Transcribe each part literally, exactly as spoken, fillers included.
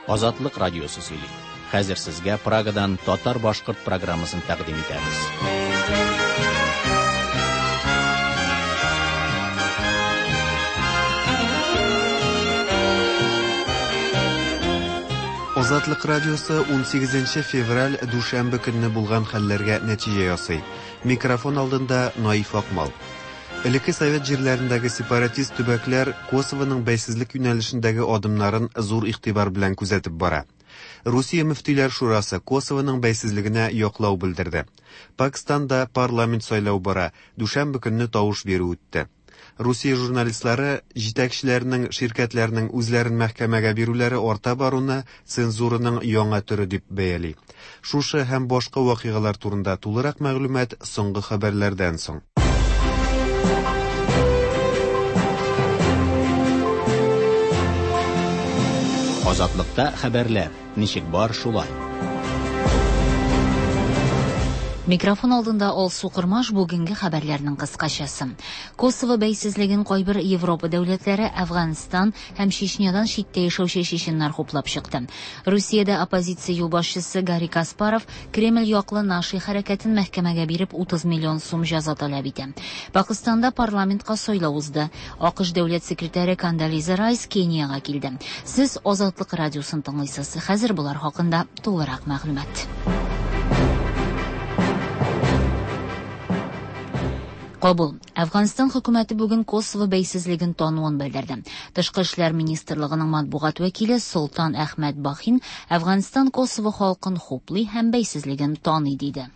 Азатлык радиосы сөйли. Хәзер сезгә Прагадан татар-башкорт программасын тәкъдим итәбез. Азатлык радиосы он сигезенче февраль дүшәмбе көнне булган хәлләргә нәтиҗә ясый. Микрофон алдында Наиф Акмал. Элекке Совет җирләрендәге сепаратист төбәкләр Косовоның бәйсезлек юнәлешендәге адымнарын зур игътибар белән күзәтеп бара. Русия мөфтиләр шурасы Косовоның бәйсезлегенә яклау белдерде. Пакистанда парламент сайлау бара, дүшәмбе көнне тавыш бирү үтте. Русия журналистлары җитәкчеләренең ширкәтләренең үзләрен мәхкәмәгә бирүләре арта баруны цензураның яңа төре дип бәяли. Шушы һәм башка вакыйгалар турында тулырак мәгълүмат соңгы хәбәрләрдән соң. Азатлыкта хәбәрләр. Ничек бар шулай. Микрофон алдында Алсу Кырмаш бүгенге хәбәрләрнең кыскачасы. Косово бәйсезлеген кайбер Европа дәүләтләре Әфганстан һәм Чечнядан читтә яшәүче чеченнар хуплап чыкты. Русиядә оппозиция юлбашчысы Гарри Каспаров Кремль яклы наши хәрәкәтен мәхкәмәгә биреп утыз миллион сум җәза таләп итә. Пакистанда парламентка сайлау узды. АКШ дәүләт секретаре Кондолиза Райс Кенияга килде. Сез Азатлык радиосын тыңлыйсыз. Хәзер булар хакында тулырак мәгълүмат. Кабул. Әфганстан хөкүмәте бүген Косово бәйсезлеген тануын белдерде. Тышкы эшләр министрлыгының матбугат вәкиле Солтан Әхмәт Бахин Әфганстан Косово халкын хуплый һәм бәйсезлеген таный диде.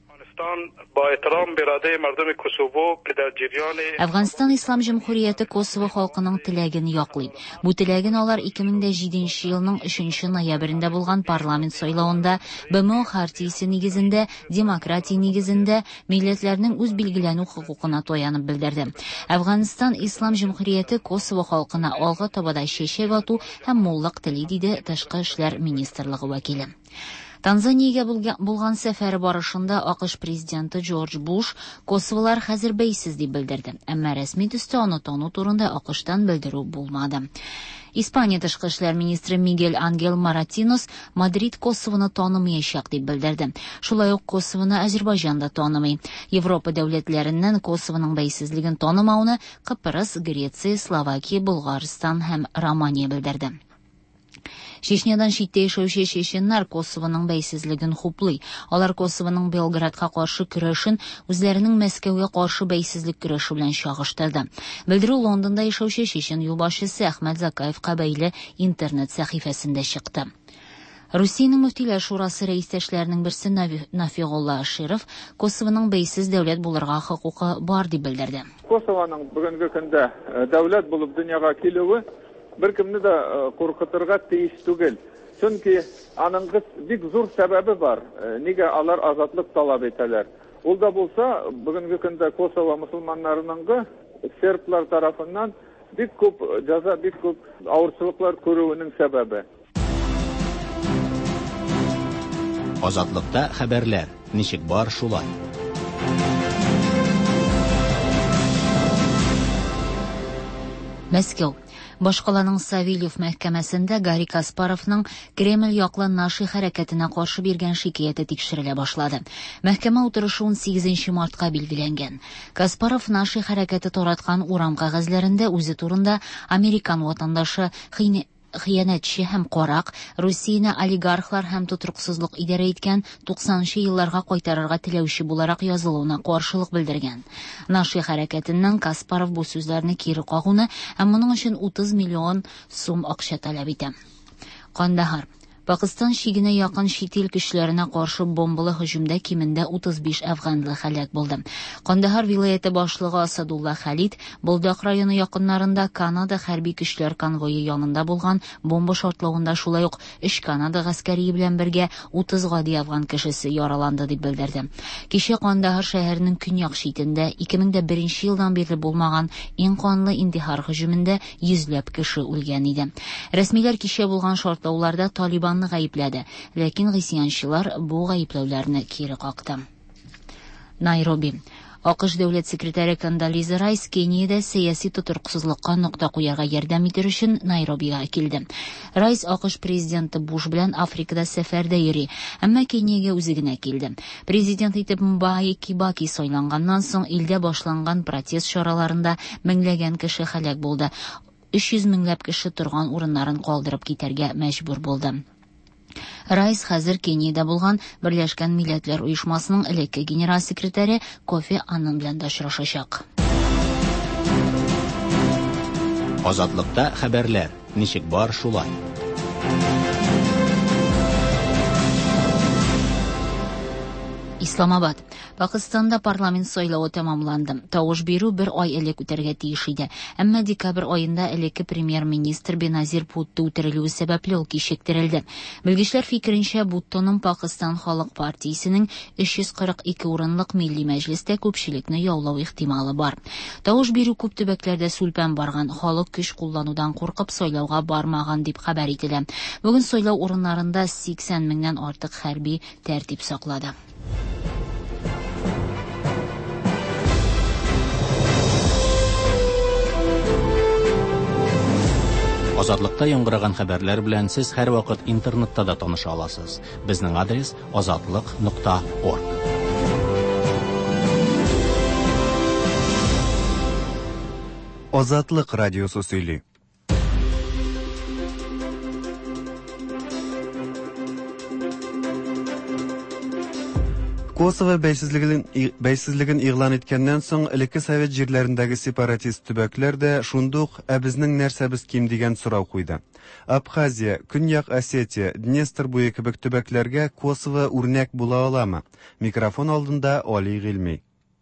Әфганстан Ислам Җумһурияте Косово халкының теләген яклый. Бу теләген алар ике мең җиденче елның өченче ноябрендә булган парламент сайлауында БМО хартиясе нигезендә, демократия нигезендә милләтләрнең үз билгеләнү хокукына таянып белдерде. Әфганстан Ислам Җумһурияте Косово халкына алга табада чәчәк ату һәм муллык тели диде Тышкы эшләр министрлыгы вәкиле. Танзаниягә булган сәфәре барышында АКШ президенты Джордж Буш Косоволар хәзер бәйсез дип белдерде. Әмма рәсми төстә аны тану турында АКШтан белдерү булмады. Испания тышкы эшләр министры Мигель Ангел Маратинос Мадрид Косовоны танымаячак дип белдерде. Шулай ук Косовоны Азербайҗан да танымый. Европа дәүләтләреннән Косовоның бәйсезлеген танымауны Кыпрыс, Греция, Словакия, Булгарстан һәм Романия белдерде. Чечнядан читтә яшәүче чеченнар Косовоның бәйсезлеген хуплый. Алар Косовоның Белградка каршы көрәшен үзләренең Мәскәүгә каршы бәйсезлек көрәше белән чагыштырды. Белдерү Лондонда яшәүче чечен юлбашчысы Әхмәт Закаевка бәйле интернет сәхифәсендә чыкты. Русиянең мөфтиләр шурасы рәистәшләренең берсе Нафигулла Аширов Косовоның бәйсез дәүләт булырга хокукы бар дип белдерде. Косовоның бүгенге көндә дәүләт булып дөньяга килүе bir kimni de korkuturga teyis түгел. Çünkü aның bik zor sebebi var. Nega alar azatlık talep eteler. Ol da bulsa bugünkü günde Kosova Müslümanlarının Serblar tarafından bik köp jaza, bik köp ağırçılıklar görüwünün sebebi. Азатлыкта хәбәрләр. Ничек бар шулай. Мәскәү. Башкаланың Савельев мәхкәмәсендә Гарри Каспаровның Кремль яклы наши хәрәкәтенә каршы биргән шикаяте тикшерелә башлады. Мәхкәмә утырышы он сигезенче мартка билгеләнгән. Каспаров наши хәрәкәте тараткан урам кәгазьләрендә үзе турында американ ватандашы хыянәтче һәм карак, Русияне олигархлар һәм тотрыксызлык идарә иткән туксанынчы елларга кайтарырга теләүче буларак язылуына каршылык белдергән. Наши хәрәкәтеннән Каспаров бу сүзләрне кире кагуны һәм моның өчен утыз миллион сум акча таләп итә. Кандахар. Пакистан шигенә якын чит ил көчләренә каршы бомбалы һөҗүмдә кимендә утыз биш әфганлы хәлак булды. Кандахар вилаяте башлыгы Асадулла Халид Булдак районы якыннарында Канада хәрби көчләр конвое янында булган бомба шартлавында шулай ук өч Канада гаскәри белән бергә утыз гади афган кешесе яраланды дип белдерде. Кичә Кандахар шәһәренең көньяк читендә ике мең беренче елдан бирле булмаган иң канлы интихар һөҗүмендә йөзләп кеше үлгән иде. Рәсмиләр кичә булган шартлауларда Талибан гаепләде, ләкин гысьянчылар бу гаепләүләрне кире какты. Найроби. АКШ дәүләт секретаре Кондолиза Райс Кениядә сәяси тотырксызлыкка нокта куярга ярдәм итер өчен Найробига килде. Райс АКШ президенты Буш белән Африкада сәфәрдә йөри, әмма Кениягә үзе генә килде. Президент итеп Мбаи Кибаки сайланганнан соң илдә башланган протест чараларында меңләгән кеше һәлак булды. өч йөз меңләп кеше торган урыннарын калдырып китәргә мәҗбүр булды. Райс хәзер Кениядә булган Берләшкән Милләтләр Оешмасының элекке генераль секретаре Кофи Аннан белән дә очрашачак. Азатлыкта хәбәрләр. Ничек бар шулай. Исламабад. Пакистанда парламент сайлауы тәмамланды. Тавыш бирү бер ай элек үтәргә тиеш иде. Әмма декабрь аенда элекке премьер-министр Беназир Бутто үтерелүе сәбәпле ул кичектерелде. Белгечләр фикеренчә, Буттоның Пакистан Халык партиясенең өч йөз кырык ике урынлык милли мәҗлестә күпчелекне яулау ихтималы бар. Тавыш бирү күп төбәкләрдә сүлпән барган, халык көч кулланудан куркып сайлауга бармаган дип хәбәр ителә. Бүген сайлау урыннарында сиксән меңнән артык хәрби тәртип саклады. Азатлыкта яңгыраган хәбәрләр белән сез һәр вакыт интернетта да таныша аласыз. Безнең адрес азатлык нокта орг. Азатлык радиосы сөйли. Косово бәйсезлеген бәйсезлеген игълан иткәннән соң элекке совет җирләрендәге сепаратист төбәкләр дә шундук ә безнең нәрсәбез ким дигән сорау куйды. Абхазия, Көньяк Осетия, Днестр буе кебек төбәкләргә Косово үрнәк була аламы? Микрофон алдында Али Гыйльми.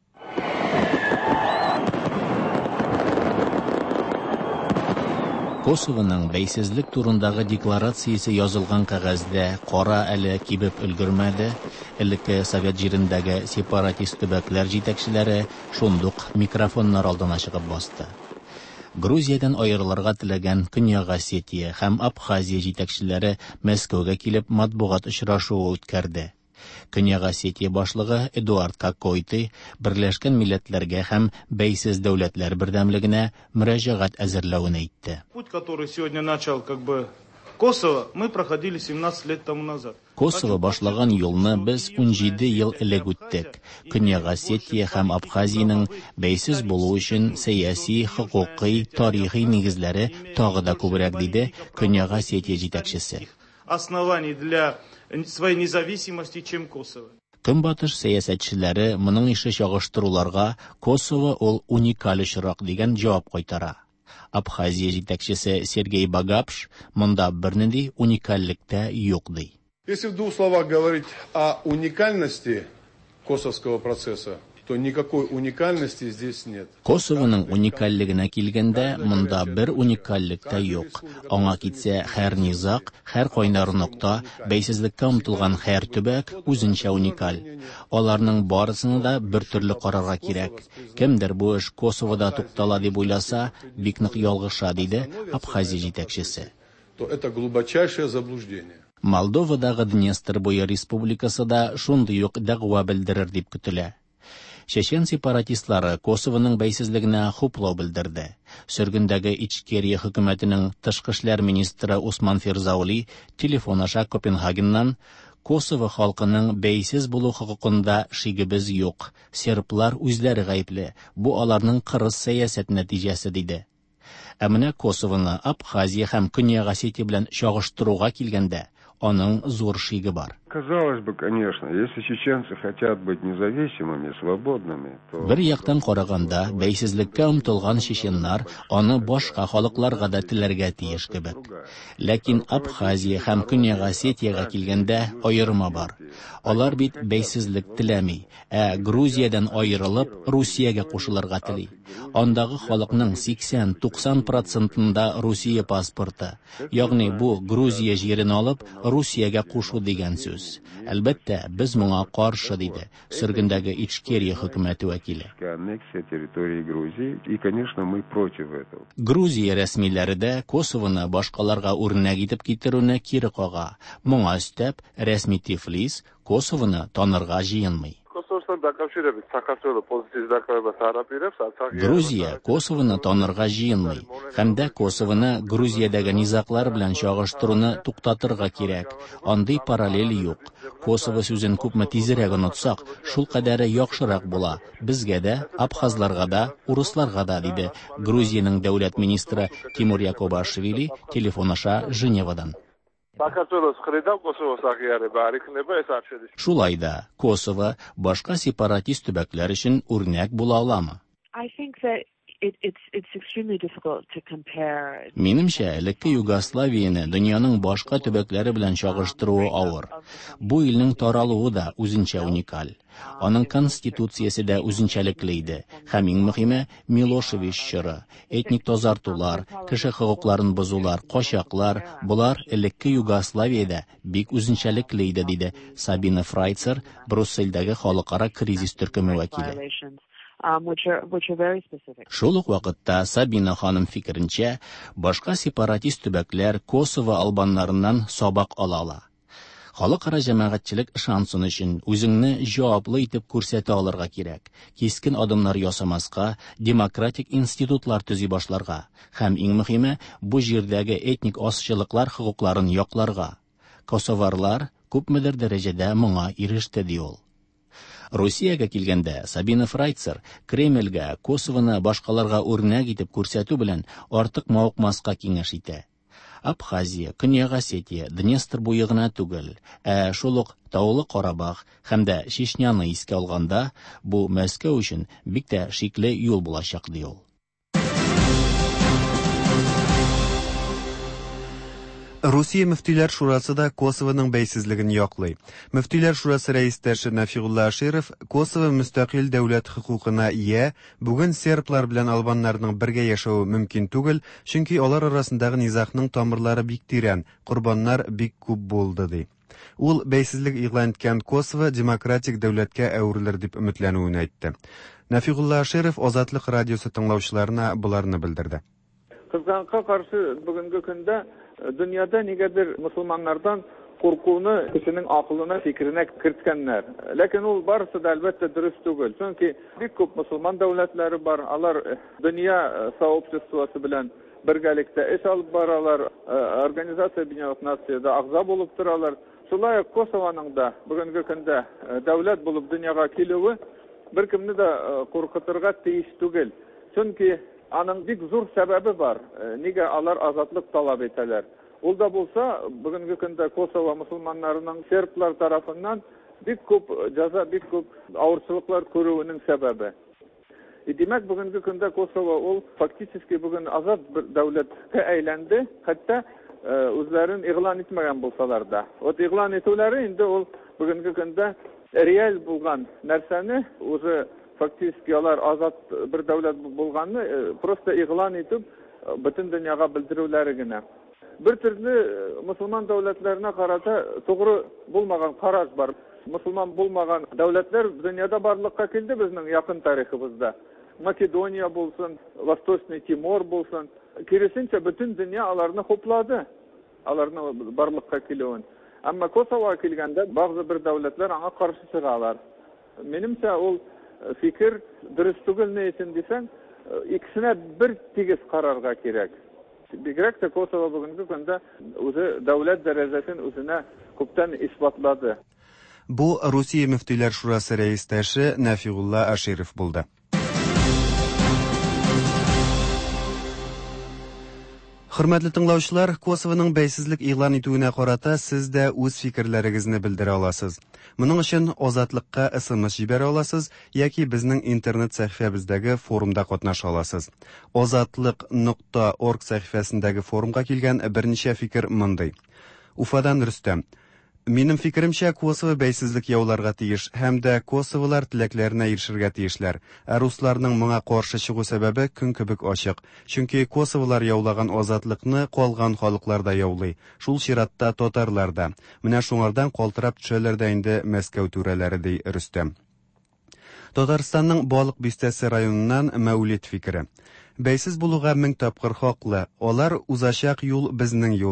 Косовоның бәйсезлек турындагы декларациясе язылган кәгазьдә кара әле кибеп өлгермәде. Элекке совет җирендәге сепаратист төбәкләр җитәкчеләре шундук микрофоннар алдына чыгып басты. Грузиядан аерылырга теләгән Көньяк Осетия һәм Абхазия җитәкчеләре Мәскәүгә килеп матбугат очрашуы үткәрде. Көньяк Осетия башлыгы Эдуард Кокойты Берләшкән Милләтләргә һәм бәйсез дәүләтләр бердәмлегенә мөрәҗәгать әзерләвен әйтте. Путь, который сегодня начал как бы Косово, мы проходили семнадцать лет тому назад. Косово башлаган юлны без унҗиде ел элек үттек. Көньяк Осетия һәм Абхазиянең бәйсез булу өчен сәяси, хокукый, тарихи нигезләре тагы да күбрәк диде Көньяк Осетия җитәкчесе. Оснований для своей независимости, чем Косово. Көнбатыш сәясәтчеләре моның ише чагыштыруларга Косово ул уникаль очрак дигән җавап кайтара. Абхазия җитәкчесе Сергей Багапш монда бернинди уникальлектә юк ди. Если в двух словах говорить о уникальности косовского процесса, то никакой уникальности здесь нет. Косовоның уникальлегенә килгәндә, монда бер уникальлек тә юк. Аңа китсә, һәр низак, һәр кайнар нокта, бәйсезлеккә омтылган һәр төбәк үзенчә уникаль. Аларның барысını да бер төрле карарга кирәк. Кемдер бу эш Косовода туктала дип уйласа, бик нык ялгыша, диде Абхазия җитәкчесе. То это глубочайшее заблуждение. Молдовадагы Днестр буе республикасы да шундый ук дәгъва белдерер дип көтелә. Чечен сепаратистлары Косовоның бәйсезлегенә хуплау белдерде. Сөргендәге Ичкерия хөкүмәтенең тышкы эшләр министры Усман Фирзаули телефон аша Копенгагеннан Косово халкының бәйсез булу хокукында шигебез юк. Серблар үзләре гаепле. Бу аларның кырыс сәясәт нәтиҗәсе диде. Ә менә Косовоны Абхазия һәм Көньяк Осетия белән чагыштыруга килгәндә, аның зур шиге бар. Казалось бы, конечно, если чеченцы хотят быть независимыми, свободными, то... Бер яктан караганда, бәйсезлеккә омтылган чеченнар аны башка халыкларга да теләргә тиеш кебек. Ләкин Абхазия һәм Көньяк Осетиягә килгәндә аерма бар. Алар бит бәйсезлек теләми, ә Грузиядан аерылып Русиягә кушылырга тели. Андагы халыкның сиксән-туксан процентында Русия паспорты. Ягъни бу Грузия җирен алып Русиягә кушу дигән сүз. Әлбәттә, без моңа каршы, диде Сөргендәге Ичкерия хөкүмәте вәкиле. Грузия рәсмиләре дә Косовоны башкаларга үрнәк итеп китерүне кире кага. Моңа өстәп, рәсми Тифлис Косовоны танырга җыенмый. Косово Грузия Косовоны танырга җыенмый, һәм дә Косовоны Грузиядәге низаклар белән чагыштыруны туктатырга кирәк. Андый параллель юк. Косово сүзен күпме тизрәк онытсак, шул кадәре яхшырак була. Безгә дә, абхазларга да, урысларга да, диде Грузиянең дәүләт министры Тимур Якубашвили телефон аша Женевадан. Шулай да, Косово башка сепаратист төбәкләр өчен үрнәк була аламы? Минемчә, элекке Югославияны дөньяның башка төбәкләре белән чагыштыруы авыр. Бу илнең таралуы да үзенчә уникаль. Аның конституциясе дә үзенчәлекле иде. Һәм иң мөһиме, Милошевич чоры, этник тазартулар, кеше хокукларын бозулар, качаклар, булар элекке Югославиядә бик үзенчәлекле иде, диде Сабина Фрайцер, Брюссельдәге халыкара кризис төркеме вәкиле. Um, which are, which are very specific. Шул ук вакытта Сабина ханым фикеренчә, башка сепаратист төбәкләр Косово албаннарыннан сабак алалар. Халыкара җәмәгатьчелек ышансын өчен үзеңне җаваплы итеп күрсәтә алырга кирәк. Кискен адымнар ясамаска, демократик институтлар төзи башларга һәм иң мөһиме, бу җирдәге этник азчылыклар хокукларын якларга. Косоварлар күпмедер дәрәҗәдә моңа иреште, ди ул. Россиягә килгәндә, Сабина Фрайцер Кремльгә Косовоны башкаларга үрнәк итеп күрсәтү белән артык мавыкмаска киңәш итә. Абхазия, Көньяк Осетия, Днестр буе гына түгел, ә шул ук Таулы Карабах һәм дә Чечняны искә алганда, бу Мәскәү өчен бик тә шикле юл булачак, ди ул. Русия мөфтиләр шурасы да Косовоның бәйсезлеген яклый. Мөфтиләр шурасы рәистәше Нафигулла Аширов Косово мөстәкыйль дәүләт хокукына ия, бүген серблар белән албаннарның бергә яшәүе мөмкин түгел, чөнки алар арасындагы низакның тамырлары бик тирән, курбаннар бик күп булды, ди. Ул бәйсезлек игълан иткән Косово демократик дәүләткә әверелер дип өметләнүен әйтте. Нафигулла Аширов Азатлык радиосы тыңлаучыларына буларны белдерде. Кызганга каршы бүгенге көндә дөньяда нигәдер мусламаннардан куркуны кешенең акылына, фикеренә керткәннәр. Ләкин ул барысы да әлбәттә дөрес түгел. Чөнки бик күп мусламан дәүләтләре бар. Алар дөнья сообществосы белән бергәлектә эш алып баралар, Организация Объединенных Нацияда агъза булып торалар. Шулай ук Косовоның да бүгенге көндә дәүләт булып дөньяга килүе беркемне дә куркытырга тиеш түгел. Чөнки аның бик зур сәбәбе бар. Нигә алар азатлык талап итәләр? Ул да булса, бүгенге көндә Косово мусламаннарының серблар тарафыннан бик күп җәза, бик күп авырчылыклар күрүенең сәбәбе. Димәк, бүгенге көндә Косово ул фактически бүген азат бер дәүләткә әйләнде, хәтта үзләрен игълан итмәгән булсалар да. Вот игълан итүләре инде ул бүгенге көндә реаль булган нәрсәне уже фактически алар азат бер дәүләт булганны просто игълан итеп бөтен дөньяга белдерүләре генә. Бер төрле мусламан дәүләтләренә карата тугры булмаган караш бар. Мусламан булмаган дәүләтләр дөньяда барлыкка килде безнең якын тарихыбызда. Македония булсын, Восточный Тимор булсын, киресенчә бөтен дөнья аларны хуплады. Аларны барлыкка килүен. Әмма Косово килгәндә бәгъзе бер дәүләтләр аңа каршы чыгалар. Минемчә ул фикер дөрес түгел ни өчен дисәң, икесенә бер тигез карарга кирәк. Бигрәк тә Косово бүгенге көндә үзе дәүләт дәрәҗәсен үзенә күптән исбатлады. Бу Русия мөфтиләр шурасы рәистәше Нафигулла Аширов булды. Хөрмәтле тыңлаучылар, Косовоның бәйсезлек игълан итүенә карата сез дә үз фикерләрегезне белдерә аласыз. Моның өчен Азатлыкка эс-эм-эс җибәрә аласыз яки безнең интернет сәхифәбездәге форумда катнаша аласыз. азатлык нокта орг сәхифәсендәге форумга килгән берничә фикер мондый. Уфадан Рөстәм: Минем фикеремчә, Косово бәйсезлек яуларга тиеш һәм дә Косоволар теләкләренә ирешергә тиешләр. Ә русларның моңа каршы чыгу сәбәбе көн кебек ачык. Чөнки Косоволар яулаган азатлыкны калган халыклар да яулый. Шул чиратта татарлар да. Менә шуңардан калтырап төшәләр дә инде Мәскәү түрәләре, ди Рөстәм. Татарстанның Балык Бистәсе районыннан Мәүлид фикере: Бәйсез булуга мең тапкыр хаклы. Алар узачак юл безнең юл.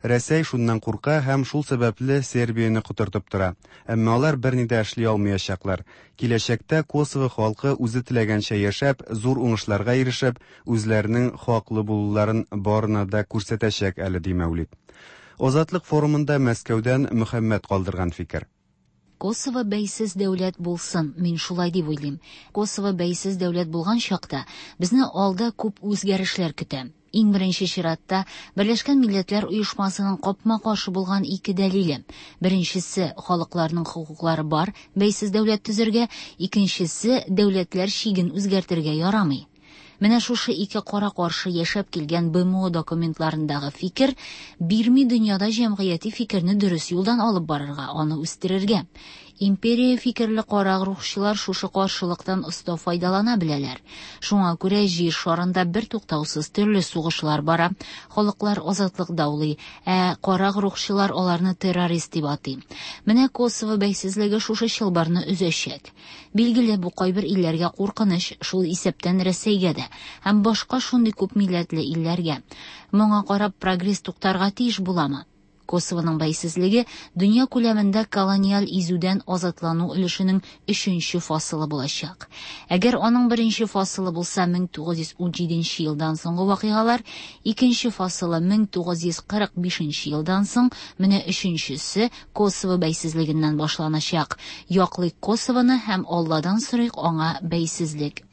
Рәсәй шуннан курка һәм шул сәбәпле Сербияны котыртып тора. Әмма алар берни дә эшли алмаячаклар. Киләчәктә Косово халкы үзе теләгәнчә яшәп, зур уңышларга ирешеп, үзләренең хаклы булуларын барына да күрсәтәчәк әле ди Мәүлид. Азатлык форумында Мәскәүдән Мөхәммәд калдырган фикер. Косово бәйсез дәүләт булсын, мин шулай дип уйлыйм. Косово бәйсез дәүләт булган чакта безне алда күп үзгәрешләр көтә. Иң беренче чиратта Берләшкән Милләтләр Оешмасының капма-каршы булган ике дәлиле. Беренчесе халыкларның хокуклары бар, бәйсез дәүләт төзергә, икенчесе дәүләтләр чиген үзгәртергә ярамый. Менә шушы ике кара-каршы яшәп килгән БМО документларындагы фикер бирми дөньяда җәмгыяти фикерне дөрес юлдан алып барырга, аны үстерергә. Империя фикерле карак рухчылар шушы каршылыктан оста файдалана беләләр. Шуңа күрә җир шарында бер туктаусыз төрле сугышлар бара, халыклар азатлык даулый, ә карак рухчылар аларны террорист дип атый. Менә Косово бәйсезлеге шушы чылбарны үзәчәк. Билгеле, бу кайбер илләргә куркыныч, шул исәптән Рәсәйгә дә, һәм башка шундый күп милләтле илләргә. Моңа карап прогресс туктарга тиеш буламы? Косовоның бәйсезлеге дөнья күләмендә колониаль изүдән азатлану өлешенең өченче фасылы булачак. Әгәр аның беренче фасылы булса мең тугыз йөз ун җиденче елдан соңгы вакыйгалар, икенче фасылы мең тугыз йөз кырык бишенче елдан соң, менә өченчесе Косово бәйсезлегеннән башланачак. Яклык Косовоны һәм Алладан сорыйк аңа бәйсезлек.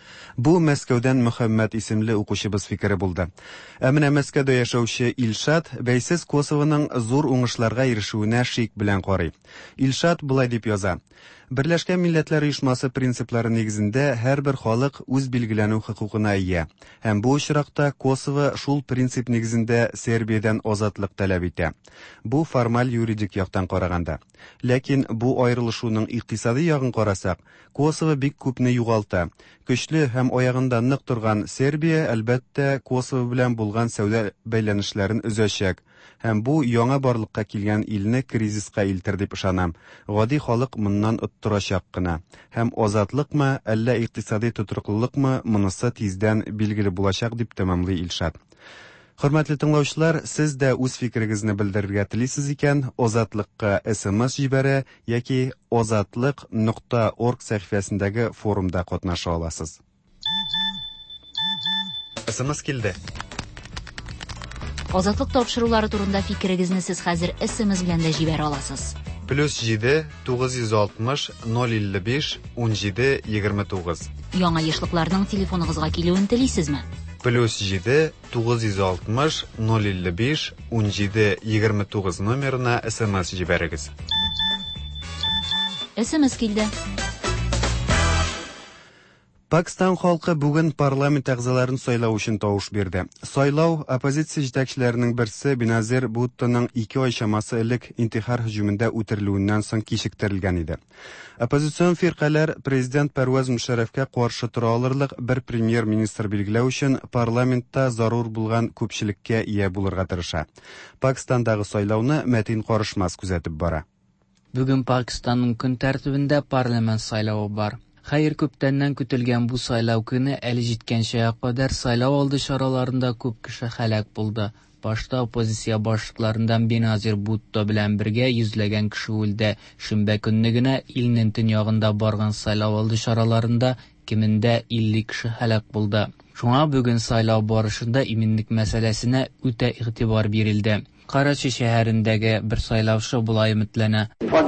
Бу Мәскәүдән Мөхәммәд исемле укучыбыз фикере булды. Ә менә Мәскәүдә яшәүче Илшат бәйсез Косовоның зур уңышларга ирешүенә шик белән карый. Илшат булай дип яза: Берләшкән Милләтләр Оешмасы принциплары нигезендә һәрбер халык үз билгеләнү хокукына ия. Һәм бу очракта Косово шул принцип нигезендә Сербиядән азатлык таләп итә. Бу формаль юридик яктан караганда. Ләкин бу аерылышуның икътисади ягын карасак, Косово бик күпне югалта. Көчле һәм аягында нык торган Сербия әлбәттә Косово белән булган сәүдә бәйләнешләрен өзәчәк. Һәм бу яңа барлыкка килгән илне кризиска илтер дип ышанам. Гади халык моннан оттырачак кына. Һәм азатлыкмы, әллә икътисади тотрыклылыкмы, монысы тиздән билгеле булачак дип тәмамлый Илшат. Хөрмәтле тыңлаучылар, сез дә үз фикерегезне белдерергә телисез икән, азатлыкка эс-эм-эс җибәрә яки азатлык нокта орг сәхифәсендәге форумда катнаша аласыз. эс-эм-эс килде. Азатлык тапшырулары турында фикерегезне сез хәзер эс-эм-эс белән дә җибәрә аласыз. Плюс җиде тугыз йөз алтмыш ноль илле биш ун җиде егерме тугыз. Яңа яшьлекләрнең телефоныгызга килүен телисезме? Плюс җиде тугыз йөз алтмыш ноль илле биш ун җиде егерме тугыз номерына эс-эм-эс җибәрегез. эс-эм-эс килде. Пакистан халкы бүген парламент әгъзаларын сайлау өчен тавыш бирде. Сайлау оппозиция җитәкчеләренең берсе Беназир Буттоның ике ай чамасы элек интихар һөҗүмендә үтерелүеннән соң кичектерелгән иде. Оппозицион фиркалар президент Пәрвәз Мушәррәфкә каршы тора алырлык бер премьер-министр билгеләү өчен парламентта зарур булган күпчелеккә ия булырга тырыша. Пакистандагы сайлауны Мәтин Карышмас күзәтеп бара. Бүген Пакистанның көн тәртибендә парламент сайлауы бар. Хәер, күптәннән көтелгән бу сайлау көне әле җиткәнчә кадәр сайлау алды чараларында күп кеше һәлак булды. Башта оппозиция башлыкларыннан Беназир Бутто белән бергә йөзләгән кеше үлде. Шимбә көнне генә илнең төньягында барган сайлау алды чараларында кимендә илле кеше һәлак булды. Шуңа бүген сайлау барышында иминлек мәсьәләсенә үтә игътибар бирелде. Карачи шәһәрендәге бер сайлаучы булай өметләнә.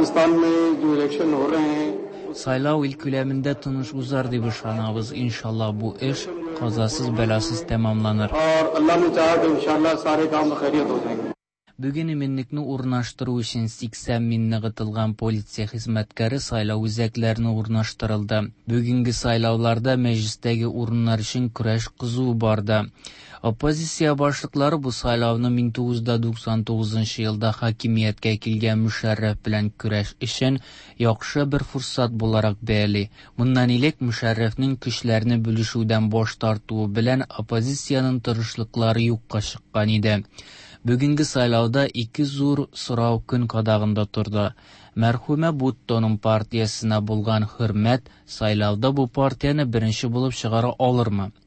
Сайлау ил күләмендә тыныч узар дип ышанабыз. Иншалла бу эш казасыз бәласыз тәмамланыр. Бүген иминлекне урнаштыру өчен сиксән мең ныгытылган полиция хезмәткәре сайлау үзәкләренә урнаштырылды. Бүгенге сайлауларда мәҗлестәге урыннар өчен көрәш кызу барды. Оппозиция башлыклары бу сайлауны мең тугыз йөз туксан тугызынчы елда хакимияткә килгән Мушәррәф белән көрәш өчен яхшы бер фурсат буларак бәяли. Моннан элек Мушәррәфнең көчләрне бүлешүдән баш тартуы белән оппозициянең тырышлыклары юкка чыккан иде. Бүгенге сайлауда ике зур сорау көн кадагында турды. Мәрхүмә Буттоның партиясына булган хөрмәт сайлауда бу партияны беренче булып чыгара алырмы?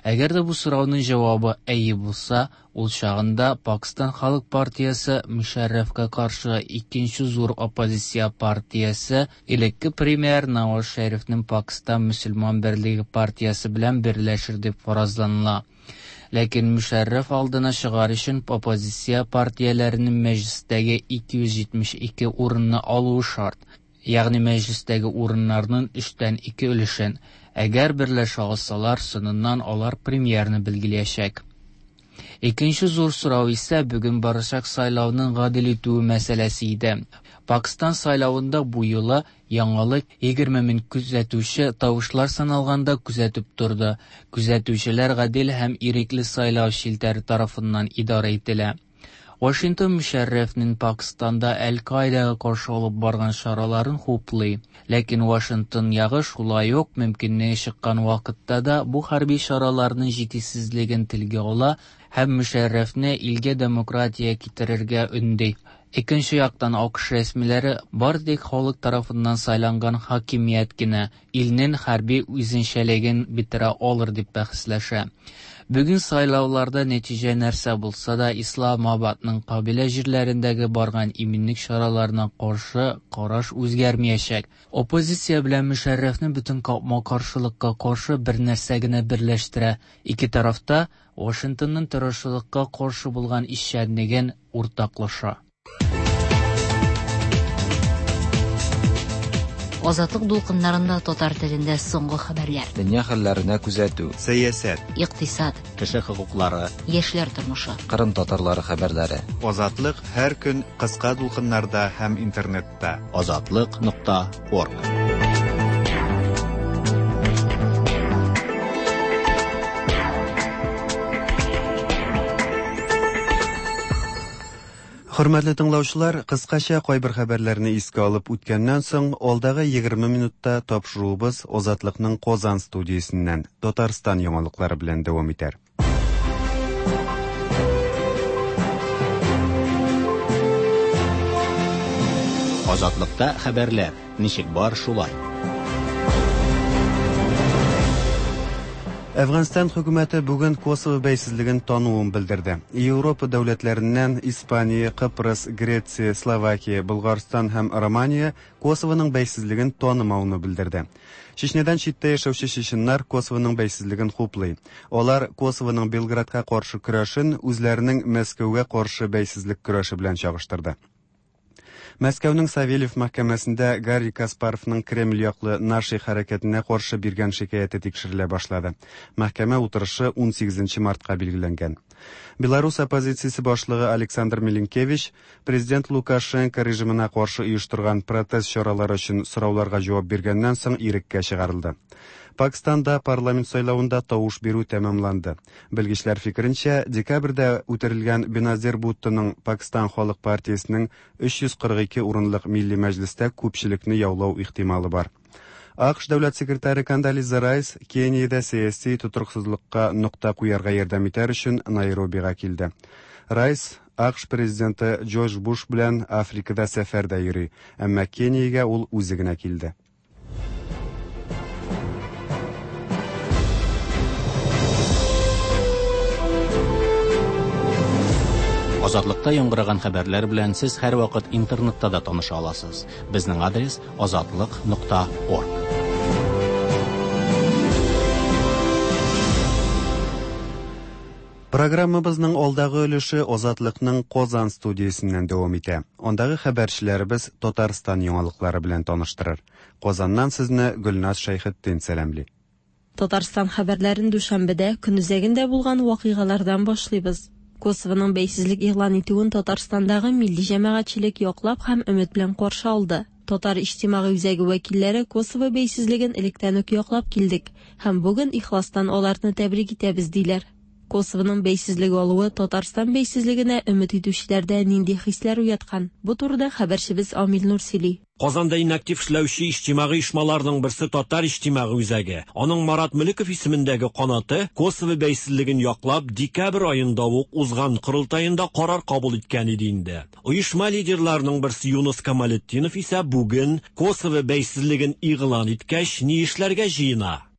Әгәр дә бу сорауның җавабы әйе булса, ул чагында Пакистан Халык партиясе Мушаррафка каршы икенче зур оппозиция партиясе элекке премьер Наваз Шәрифнең Пакистан Мөселман берлеге партиясе белән берләшер дип фаразланыла. Ләкин Мушарраф алдына чыгар өчен оппозиция партияләренең мәҗлестәге ике йөз җитмеш ике урынны алуы шарт. Ягъни мәҗлестәге урыннарның өчтән ике өлешен. Әгәр берләшә алсалар, соңыннан алар премьерны билгеләячәк. Икенче зур сорау исә бүген барачак сайлауның гадел итүе мәсьәләсе иде. Пакистан сайлавында бу юлы яңалык егерме мең күзәтүче тавышлар саналганда күзәтеп турды. Күзәтүчеләр гадел һәм ирекле сайлау шелтәре тарафыннан идара ителә. Вашингтон Мушаррафның Пакистанда Әл-Каидага каршы алып барган чараларын хуплый. Ләкин Вашингтон ягы шулай ук мөмкинлеге чыккан вакытта да бу хәрби чараларның җитешсезлеген телгә ала һәм Мушаррафны илгә демократия китерергә өнди. Икенче яктан АКШ рәсмиләре бардык халык тарафыннан сайланган хакимият кенә илнең хәрби үзенчәлеген битерә алыр дип бәхәсләшә. Бүген сайлауларда нәтиҗә нәрсә булса да, Исламабадның кабилә җирләрендәге барган иминлек чараларына каршы караш үзгәрмәячәк. Оппозиция белән Мушаррафны бөтен капма каршылыкка каршы бер нәрсә генә берләштерә. Ике тарафта Вашингтонның тырышлыкка каршы булган ишчәнлеген уртаклаша. Азатлык дулкыннарында татар телендә соңгы хәбәрләр. Дөнья хәлләренә күзәтү, сәясәт, икътисад, кеше хокуклары, яшьләр тормышы, Кырым татарлары хәбәрләре. Азатлык һәр көн кыска дулкыннарда һәм интернетта. азатлык нокта орг. Хөрмәтле тыңлаучылар, кыскача кайбер хәбәрләрне искә алып үткәннән соң, алдагы егерме минутта тапшыруыбыз Азатлыкның Казан студиясеннән Татарстан яңалыклары белән дәвам итәр. Азатлыкта хәбәрләр. Ничек бар шулай? Әфганстан хөкүмәте бүген Косово бәйсезлеген тануын белдерде. Европа дәүләтләреннән Испания, Кыпрыс, Греция, Словакия, Булгарстан һәм Романия Косовоның бәйсезлеген танымауны белдерде. Чечнядан читтә яшәүче чеченнар Косовоның бәйсезлеген хуплый. Алар Косовоның Белградка каршы көрәшен үзләренең Мәскәүгә каршы бәйсезлек көрәше белән чагыштырды. Мәскәүнең Савельев мәхкәмәсендә Гарри Каспаровның Кремль яклы наши хәрәкәтенә каршы биргән шикаяте тикшерелә башлады. Мәхкәмә утырышы ун сигезенче мартка билгеләнгән. Беларус оппозициясе башлыгы Александр Миленкевич президент Лукашенко режимына каршы оештырган протест чаралары өчен сорауларга җавап биргәннән соң иреккә чыгарылды. Пакистанда парламент сайлауында тавыш бирү тәмамланды. Белгечләр фикеренчә, декабрьдә үтерелгән Беназир Буттоның Пакистан Халык партиясенең өч йөз кырык ике урынлык милли мәҗлестә күпчелекне яулау ихтималы бар. АКШ дәүләт секретаре Кондолиза Райс Кениядә сәяси тотрыксызлыкка нокта куярга ярдәм итәр өчен Найробига килде. Райс АКШ президенты Джордж Буш белән Африкада сәфәрдә йөри, әмма Кениягә ул үзе генә килде. Азатлыкта яңгыраган хәбәрләр белән сез һәр вакыт интернетта да таныша аласыз. Безнең адрес азатлык нокта орг. Программабызның алдагы өлеше Азатлыкның Казан студиясеннән дәвам итә. Андагы хәбәрчеләребез Татарстан яңалыклары белән таныштырыр. Казаннан сезне Гөлназ Шәйхетдин сәламли. Татарстан хәбәрләрен дүшәмбедә көнүзәгендә булган вакыйгалардан башлыйбыз. Косовоның бәйсезлек игълан итүен Татарстандагы милли җәмәгатьчелек яклап һәм өмет белән каршы алды. Татар иҗтимагый үзәге вәкилләре Косово бәйсезлеген электән үк яклап килдек һәм бүген ихластан аларны тәбрик итәбез диләр. Косовоның бәйсезлек алуы Татарстан бәйсезлегенә өмет итүчеләрдә нинди хисләр уяткан? Бу турыда хәбәрчебез Амил Нур сөйли. Казанда инактив эшләүче иҗтимагый оешмаларның берсе Татар иҗтимагый үзәге. Аның Марат Мөлеков исемендәге канаты Косово бәйсезлеген яклап декабрь аенда ук узган корылтаенда карар кабул иткән иде инде. Оешма лидерларының берсе Юнус Камалетдинов исә бүген Косово бәйсезлеген игълан иткәч, ни эшләргә җыена?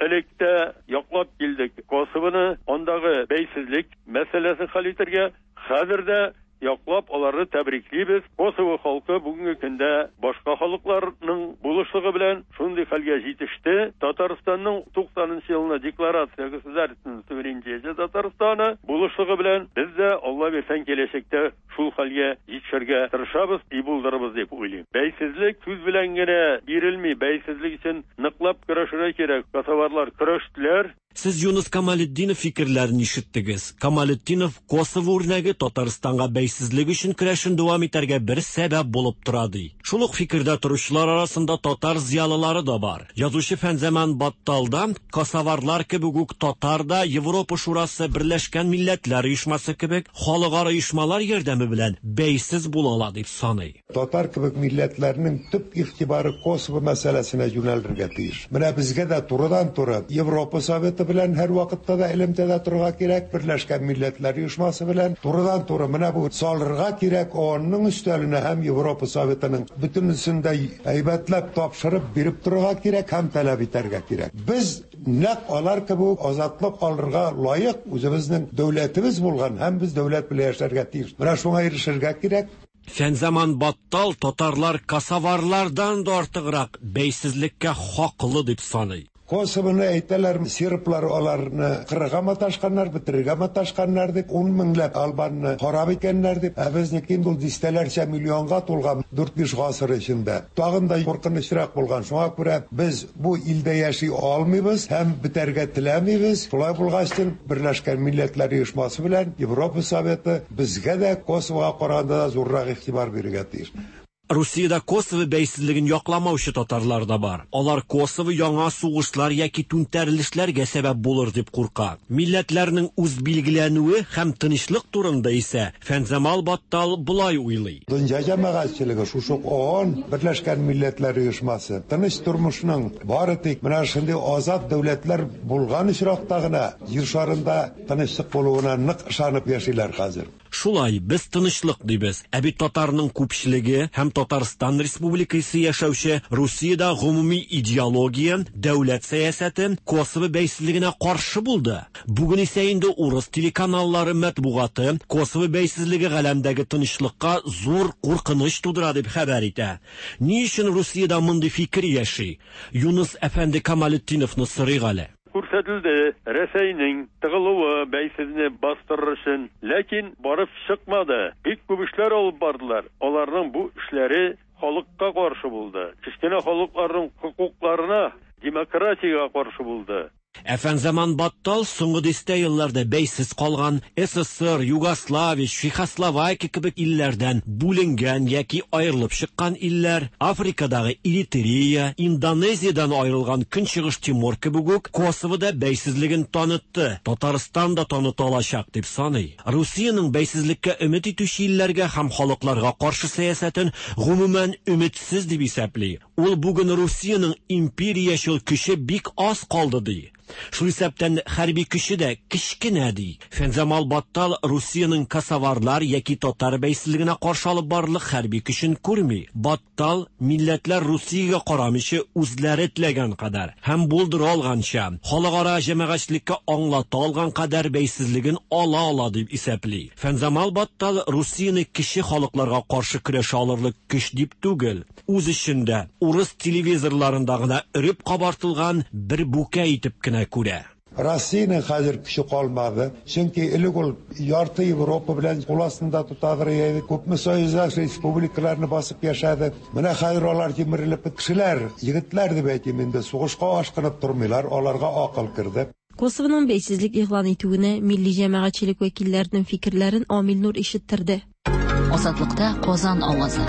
Электе яклап килдек. Косовоны ондагы бәйсезлек мәсьәләсен хәл итәргә, хәзердә яклап аларны тәбриклибез. Косово халкы бүгенге көндә башка халыкларның булышлыгы белән шундый хәлгә җитеште. Татарстанның туксанынчы елына декларация государственного суверенитета Татарстана булышлыгы белән без дә Алла бирсәң киләчәктә шул хәлгә җитешергә тырышабыз и булдырабыз дип уйлыйм. Бәйсезлек сүз белән генә бирелми, бәйсезлек өчен ныклап көрәшергә кирәк. Косоварлар көрәштеләр. Сез Юнус Камалетдинов фикерләрен ишеттегез. Камалетдинов Косово үрнәге Татарстанга бәйсезлек өчен көрәшен дәвам итәргә бер сәбәп булып тора ди. Шул ук фикердә торучылар арасында татар зиялылары да бар. Язучы Фәнзаман Батталда косоварлар кебек үк татар да Европа шурасы Берләшкән Милләтләр оешмасы кебек халыкара оешмалар ярдәме белән бәйсез булалар дип саный. Татар кебек милләтләрнең төп игътибары Косово мәсьәләсенә юнәлдергә тиеш. Менә безгә дә турыдан туры Европа Советы белән һәр вакытта да элемтәдә торырга кирәк, Берләшкән Милләтләр оешмасы белән турыдан туры менә бу салырга кирәк, аның өстәленә һәм Европа Советының бөтенесен дә әйбәтләп тапшырып биреп торырга кирәк һәм таләп итәргә кирәк. Без нәкъ алар кебек азатлык алырга лаек үзебезнең дәүләтебез булган һәм без дәүләт белән яшәргә тиеш. Менә шуңа ирешергә кирәк. Фәнзаман Баттал татарлар косоварлардан да артыграк бәйсезлеккә хаклы дип саный. Косовоны әйтәләр, серблар аларны кырыга маташканнар, бетерергә маташканнар дип, ун меңләп албанны харап иткәннәр дип, ә безнеке инде ул дистәләрчә миллионга тулган дүрт-биш гасыр эчендә. Тагын да куркынычрак булган. Шуңа күрә без бу илдә яши алмыйбыз һәм бетәргә теләмибез. Шулай булгач, Берләшкән Милләтләр оешмасы белән Европа Советы безгә дә Косовога караганда зуррак игътибар бирергә тиеш. Русиядә Косово бәйсезлеген якламаучы татарлар да бар. Алар Косово яңа сугышлар яки түнтәрелешләргә сәбәп булыр дип курка. Милләтләрнең үз билгеләнүе һәм тынычлык турында исә Фәнзамал Баттал булай уйлый. Дөнья җәмәгатьчелеге шушы ООН Берләшкән Милләтләр оешмасы тыныч тормышның бары тик менә шундый азат дәүләтләр булган очракта гына җир шарында тынычлык булуына нык ышанып яшиләр хәзер. Шулай без тынычлык дибез. Ә бит татарның күпчелеге һәм Татарстан Республикасы яшәүче Русиядә гомуми идеология, дәүләт сәясәте Косово бәйсезлегенә каршы булды. Бүген исә инде урыс телеканаллары матбугаты Косово бәйсезлеге галәмдәге тынычлыкка зур куркыныч тудыра дип хәбәр итә. Ни өчен Русиядә мондый фикер яши? Юнус әфәнде Камалетдиновны сорыйк әле. Күрсәтелде Рәсәйнең тыгылуы бәйсезне бастырыр өчен, ләкин барып чыкмады. Бик күп эшләр алып бардылар. Аларның бу эшләре халыкка каршы булды. Кечкенә халыкларның хукукларына, демократиягә каршы булды. Фәнзаман Баттал соңгы дистә елларда бәйсез калган СССР, Югославия, Чехословакия кебек илләрдән бүленгән яки аерылып чыккан илләр, Африкадагы Эритрея, Индонезиядан аерылган Көнчыгыш Тимор кебек үк Косовода бәйсезлеген танытты. Татарстан да таныта алачак дип саный. Русиянең бәйсезлеккә өмет итүче илләргә һәм халыкларга каршы сәясәтен гомумән өметсез дип исәпли. Ул бүген Русиянең империячыл көче бик аз калды ди. Шул исәптән хәрби көче дә кичкенә ди. Фәнзамал Баттал Русиянең косоварлар яки татар бәйсезлегенә каршы алып барлык хәрби көчен күрми. Баттал милләтләр Русиягә карамыйча үзләре теләгән кадәр һәм булдыра алганча, халыкара җәмәгатьчелеккә аңлата алган кадәр бәйсезлеген ала ала дип исәпли. Фәнзамал Баттал Русияне кече халыкларга каршы көрәшә алырлык көч дип түгел, үз эчендә урыс телевизорларында гына өреп кабартылган бер бүкә итеп кенә күрә. Россияның хәзер көче калмады. Чөнки элек ул ярты Европа белән кул астында тотадыр иде. Күпме союзлаш республикаларны басып яшәде. Менә хәзер алар җимерелеп кешеләр, егетләр дип әйтим инде, сугышка ашкынып тормыйлар, аларга акыл керде. Косовоның бәйсезлек игълан итүенә милли җәмәгатьчелек вәкилләренең фикерләрен Амил Нур ишеттерде. Азатлыкта Казан авазы.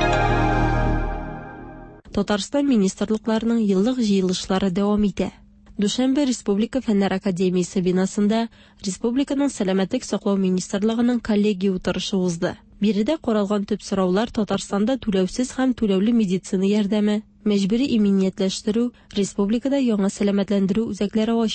Татарстан министрлыкларының еллык җыелышлары дәвам итә. Дүшәмбе Республика Фәннәр Академиясе бинасында Республиканың Сәламәтлек саклау министрлыгының коллегия утырышы узды. Биредә каралган төп сораулар Татарстанда түләүсез һәм түләүле медицина ярдәме, мәҗбүри иминиятләштерү, республикада яңа сәламәтләндерү үзәкләре ачу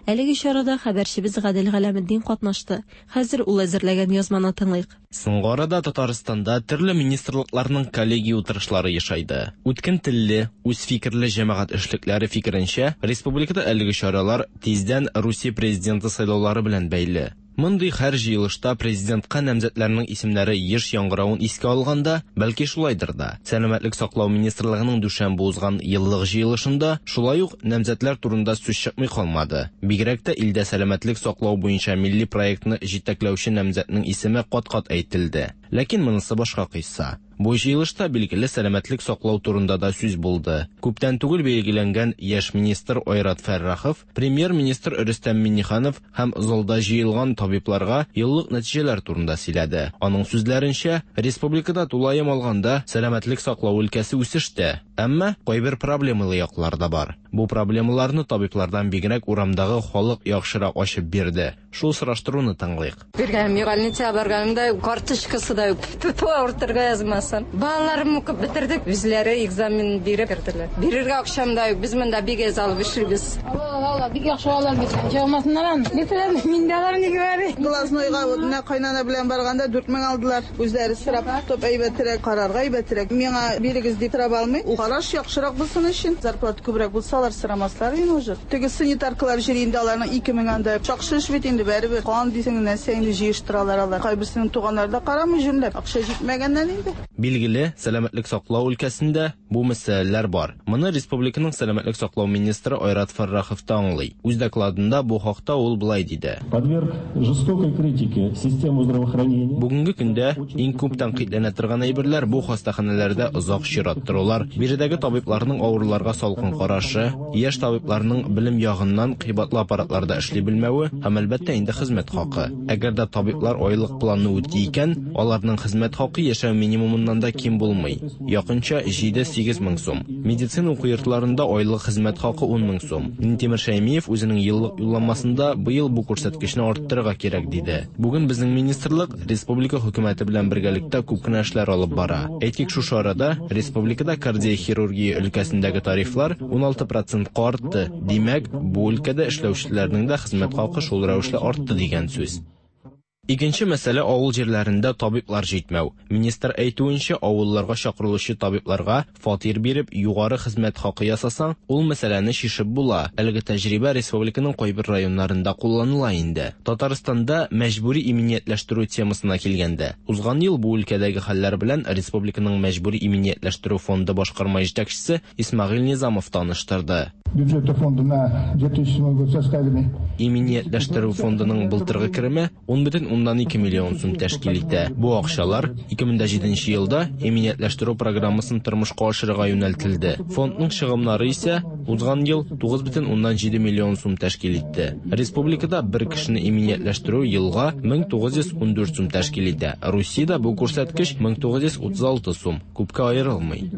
Әлеге чарада хәбәрчебез Гадел Галәметдин катнашты. Хәзер ул әзерләгән язманы тыңлыйк. Соңгы арада Татарстанда төрле министрлыкларның коллегия утырышлары яшайды. Үткен телле, үз фикерле җәмәгать эшлекләре фикеренчә, республикада әлеге чаралар тиздән Русия президенты сайлаулары белән бәйле. Мондый һәр җыелышта президентка намзәтләрнең исемнәре еш яңгыравын искә алганда, бәлки шулайдыр да. Сәламәтлек саклау министрлыгының дүшәмбе узган еллык җыелышында шулай ук намзәтләр турында сүз чыкмый калмады. Бигрәк тә илдә сәламәтлек саклау буенча милли проектны җитәкләүче намзәтнең исеме кат-кат әйтелде. Ләкин монысы башка кыйсса. Бу җыелышта билгеле сәламәтлек саклау турында да сүз булды. Күптән түгел белгиләнгән яшь министр Айрат Фәррахов, премьер-министр Рөстәм Миңнеханов һәм залда җыелган табибларга еллык нәтиҗәләр турында сөйләде. Аның сүзләренчә, республикада тулаем алганда сәламәтлек саклау өлкәсе үсештә, әмма кайбер проблемалы яклар да бар. Бу проблемаларны табиблардан бигрәк урамдагы халык яхшырак ачып бирде. Шул сораштыруны тыңлыйк. Бергән мигалница барганымда карточкасы да ПП ортырга язмасан. Балаларым укып бетердек, үзләре экзамен биреп берделәр. Бирергә акчам да юк, без монда бик азалып эшлибез. Валла, бик яхшы алар бит. Җавмасыннан. Бетерәм, миндалар ни гәри. Глазнойга одна кайнана белән барганда дүрт мең алдылар. Үзләре сырап, топ әйбәтрәк, карарга әйбәтрәк. Миңа бирегез дип тора алмый. Караш яхшырак булсын өчен. Зарплата күбрәк булсалар сырамаслар инде уже. Теге санитаркалар җирендә аларның ике мең анда. Шакшы эш бит инде бәрибер. Кан дисең нәрсә инде җыештыралар алар. Кайберсенең туганнары да карамый җүнләп. Акча җитмәгәннән инде. Билгеле, сәламәтлек саклау өлкәсендә бу мәсьәләләр бар. Моны республиканың сәламәтлек саклау министры Айрат Фәррахов та аңлый. Үз докладында бу хакта ул булай диде. Подверг жестокой критике систему здравоохранения. Бүгенге көндә иң күп тәнкыйтьләнә торган әйберләр бу хастаханәләрдә озак чират торулар, биредәге табибларның авыруларга салкын карашы, яшь табибларның белем ягыннан кыйбатлы аппаратларда эшли белмәве һәм әлбәттә инде хезмәт хакы. Әгәр дә табиблар айлык планны үти икән, аларның хезмәт хакы яшәү минимумыннан да ким булмый. Якынча җиде-сигез мең сум. Медицина уку йортларында айлык хезмәт хакы ун мең сум. Минтимер Шәймиев үзенең еллык юлламасында быел бу күрсәткечне арттырырга кирәк диде. Бүген безнең министрлык республика хөкүмәте белән бергәлектә күп кенә эшләр алып бара. Әйтик, шушы арада республикада кардиохирургия өлкәсендәге тарифлар он алты процентка артты. Димәк, бу өлкәдә эшләүчеләрнең дә хезмәт хакы шул рәвешле артты дигән сүз. Икенче мәсьәлә авыл җирләрендә табиблар җитмәү. Министр әйтүенчә, авылларга чакырылучы табибларга фатир биреп, югары хезмәт хакы ясасаң, ул мәсьәләне шишеп була. Әлеге тәҗрибә республиканың кайбер районнарында кулланыла инде. Татарстанда мәҗбүри иминиятләштерү темасына килгәндә, узган ел бу өлкәдәге хәлләр белән республиканың мәҗбүри иминиятләштерү фонды башкарма җитәкчесе Исмагыйль Низамов таныштырды. Бюджеты фонда на две тысячи седьмой год составили. Иминиятләштерү фондының былтыргы кереме он бөтен уннан ике миллион сум тәшкил итә. Бу акчалар ике мең җиденче елда иминиятләштерү программасын тормышка ашырырга юнәлтелде. Фондның чыгымнары исә узган ел тугыз бөтен уннан җиде миллион сум тәшкил итте. Республикада бер кешене иминиятләштерү елга мең тугыз йөз ун дүрт сум тәшкил итә. Русиядә бу күрсәткеч мең тугыз йөз утыз алты сум. Күпкә аерылмый.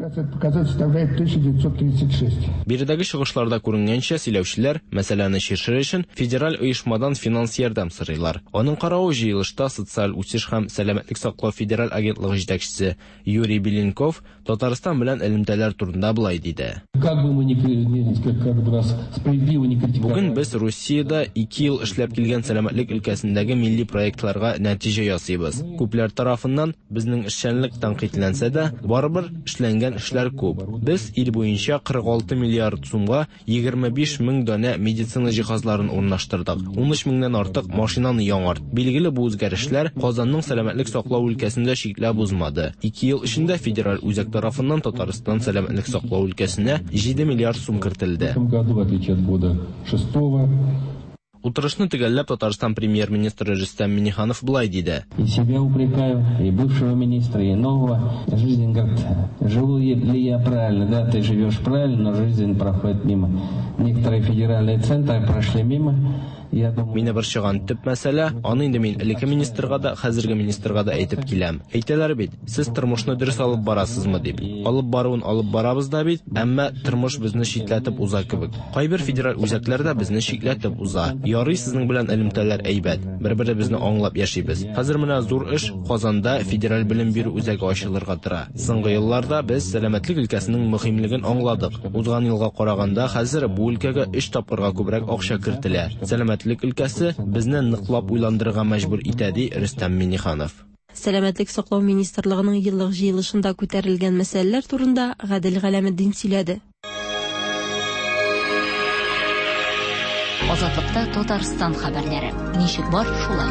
Биредәге чыгышлар да күренгәнчә, сөйләүчеләр мәсьәләне чишер өчен федераль оешмадан финанс ярдәм сорыйлар. Аның каравы җыелышта социаль үсеш һәм сәламәтлек саклау федераль агентлыгы җитәкчесе Юрий Беленков Татарстан белән элемтәләр турында булай диде. Бүген без Русиядә ике ел эшләп килгән сәламәтлек өлкәсендәге милли проектларга нәтиҗә ясыйбыз. Күпләр тарафыннан безнең эшчәнлек тәнкыйтьләнсә дә, барыбер эшләнгән эшләр күп. Без ил буенча кырык алты миллиард сумга егерме биш мең дана медицина җиһазларын урнаштырдык. ун өч меңнән артык машинаны яңарт. Билгеле, бу үзгәрешләр Казанның сәламәтлек саклау өлкәсендә шикләп узмады. ике ел эчендә федераль үзәк тарафыннан Татарстан сәламәтлек саклау өлкәсенә җиде миллиард сум кертелде. Утырышны төгәлләп Татарстан премьер-министры Рөстәм Миңнеханов булай диде. И себя упрекаю, и бывшего министра, и нового. Жизнь говорит, живу ли я правильно? Да, ты живешь правильно, но жизнь проходит мимо. Некоторые федеральные центры прошли мимо. Мине бер чыган төп мәсьәлә, аны инде мин элекке министрга да, хәзерге министрга да әйтеп киләм. Әйтәләр бит, сез тормышны дөрес алып барасызмы дип. Алып баруын алып барабыз да бит, әмма тормыш безне шикләтеп уза кебек. Кайбер федераль үзәкләрдә безне шикләтеп уза. Ярый, сезнең белән элемтәләр әйбәт. Бер-беребезне аңлап яшибез. Хәзер менә зур эш Казанда федераль белем бирү үзәге ачылырга тора. Соңгы елларда без сәламәтлек өлкәсенең мөһимлеген аңладык. Узган елга караганда хәзер бу өлкәгә эш тапкырга күбрәк акча кертелә. Сәламәтлек өлкәсе безне ныклап уйландырырга мәҗбүр итә, ди Рөстәм Миңнеханов. Сәламәтлек саклау министрлыгының еллык җыелышында күтәрелгән мәсьәләләр турында Гадел Галәметдин сөйләде. Азатлыкта Татарстан хәбәрләре. Ничек бар шулай?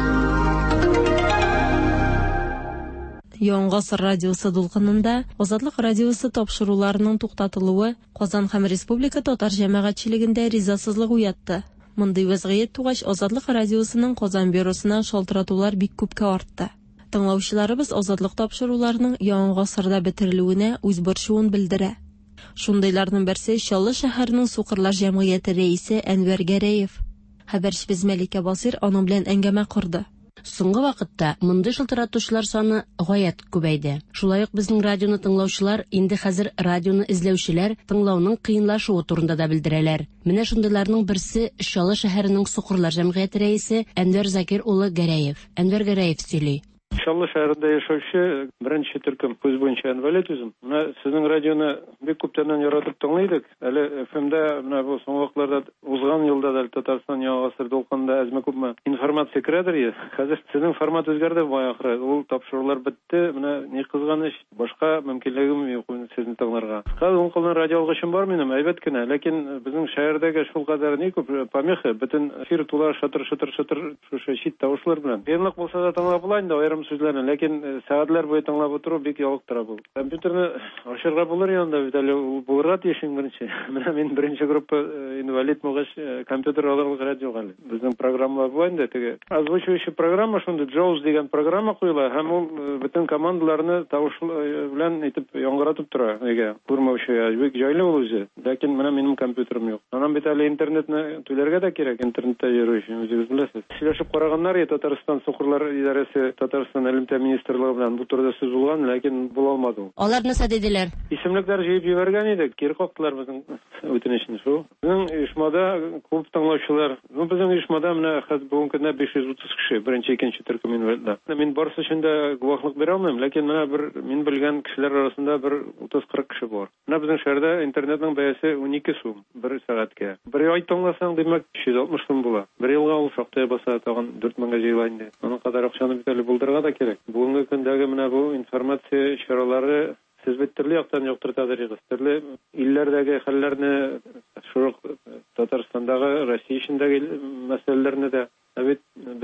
Яңа гасыр радиосы дулкынында Азатлык радиосы тапшыруларының туктатылуы Казан һәм Республика татар җәмәгатьчелегендә ризасызлык уятты. Мондый вазгыять тугач Азатлык радиосының Казан бюросына шалтыратулар бик күпкә артты. Тыңлаучыларыбыз Азатлык тапшыруларының яңа гасырда бетерелүенә үз борчуын белдерә. Шундыйларның берсе Чаллы шәһәренең Сукырлар җәмгыяте рәисе Әнвәр Гәрәев. Хәбәрчебез Мәликә Басир аның белән әңгәмә корды. Соңгы вакытта мондый шылтыратучылар саны гаять күбәйде. Шулай ук безнең радионы тыңлаучылар инде хәзер радионы эзләүчеләр тыңлауның кыенлашуы турында да белдерәләр. Менә шундыйларның берсе Чаллы шәһәренең Сукырлар җәмгыяте рәисе Әнвәр Закир улы Гәрәев. Әнвәр Гәрәев сөйли. Чаллы шәһәрендә яшәүче беренче төркем күз буенча инвалид үзем. Менә сезнең радионы бик күптәннән яратып тыңлыйдык. Әле эф эм дә менә бу соңгы вакытларда узган елда да Татарстан яңа гасыр дулкынында әзмә-күпме информация керәдер. Хәзер сезнең формат үзгәрде баягы. Ул тапшырулар бетте. Менә ни кызганыч, башка мөмкинлегем юк сезне тыңларга. Хәзер ул кылган радио алгычым бар минем, әйбәт кенә, ләкин безнең шәһәрдәге шул кадәр ни күп помеха, бөтен эфир тула шатыр-шатыр-шатыр шушы чит тавышлар белән. Кыенлык булса да тыңлап була инде аерым сүзләрне, ләкин сәгатьләр буе тыңлап отыру бик ялыктыра бу. Компьютерны ачырга булыр янда бит әле ул булырга тиешен беренче. Менә мин беренче группа инвалид булгач компьютер алырлык радио гали. Безнең программалар бу инде теге озвучивающий программа шунда Джоуз дигән программа куела һәм ул бөтен командаларны тавыш белән итеп яңгыратып тора. Нигә? Күрмәүче бик җайлы ул үзе. Ләкин менә минем компьютерым юк. Аннан бит әле интернетны түләргә дә кирәк. Интернетта йөрү өчен үзегез беләсез. Сөйләшеп караганнар, Татарстан Сукырлар идарәсе, Татарстан элемтә министрлыгы белән бу турыда сүз булган, ләкин була алмады. Алар нәрсә диделәр? Исемлекләр җыеп җибәргән идек, кире кактылар безнең үтенечне шул. Безнең оешмада күп тыңлаучылар, ну безнең оешмада менә хәзер бүгенге көндә биш йөз утыз кеше, беренче, икенче төркем инвалидлар. Мин барысы өчен дә гуаһлык бирә алмыйм, ләкин менә бер мин белгән кешеләр арасында бер утыз-кырык кеше бар. Менә безнең шәһәрдә интернетның бәясе унике сум бер сәгатькә. Бер ай тыңласаң, димәк, өч йөз алтмыш сум була. Бер елга ул шактый баса тагын дүрт меңгә җыела инде. Аның кадәр акчаны бит әле булдырырга да кирәк. Бүгенге көндәге менә бу информация чаралары сез бит төрле яктан яктыртадырыгыз. Төрле илләрдәге хәлләрне, шул Татарстандагы, Россия ишендәге мәсьәләләрне дә бит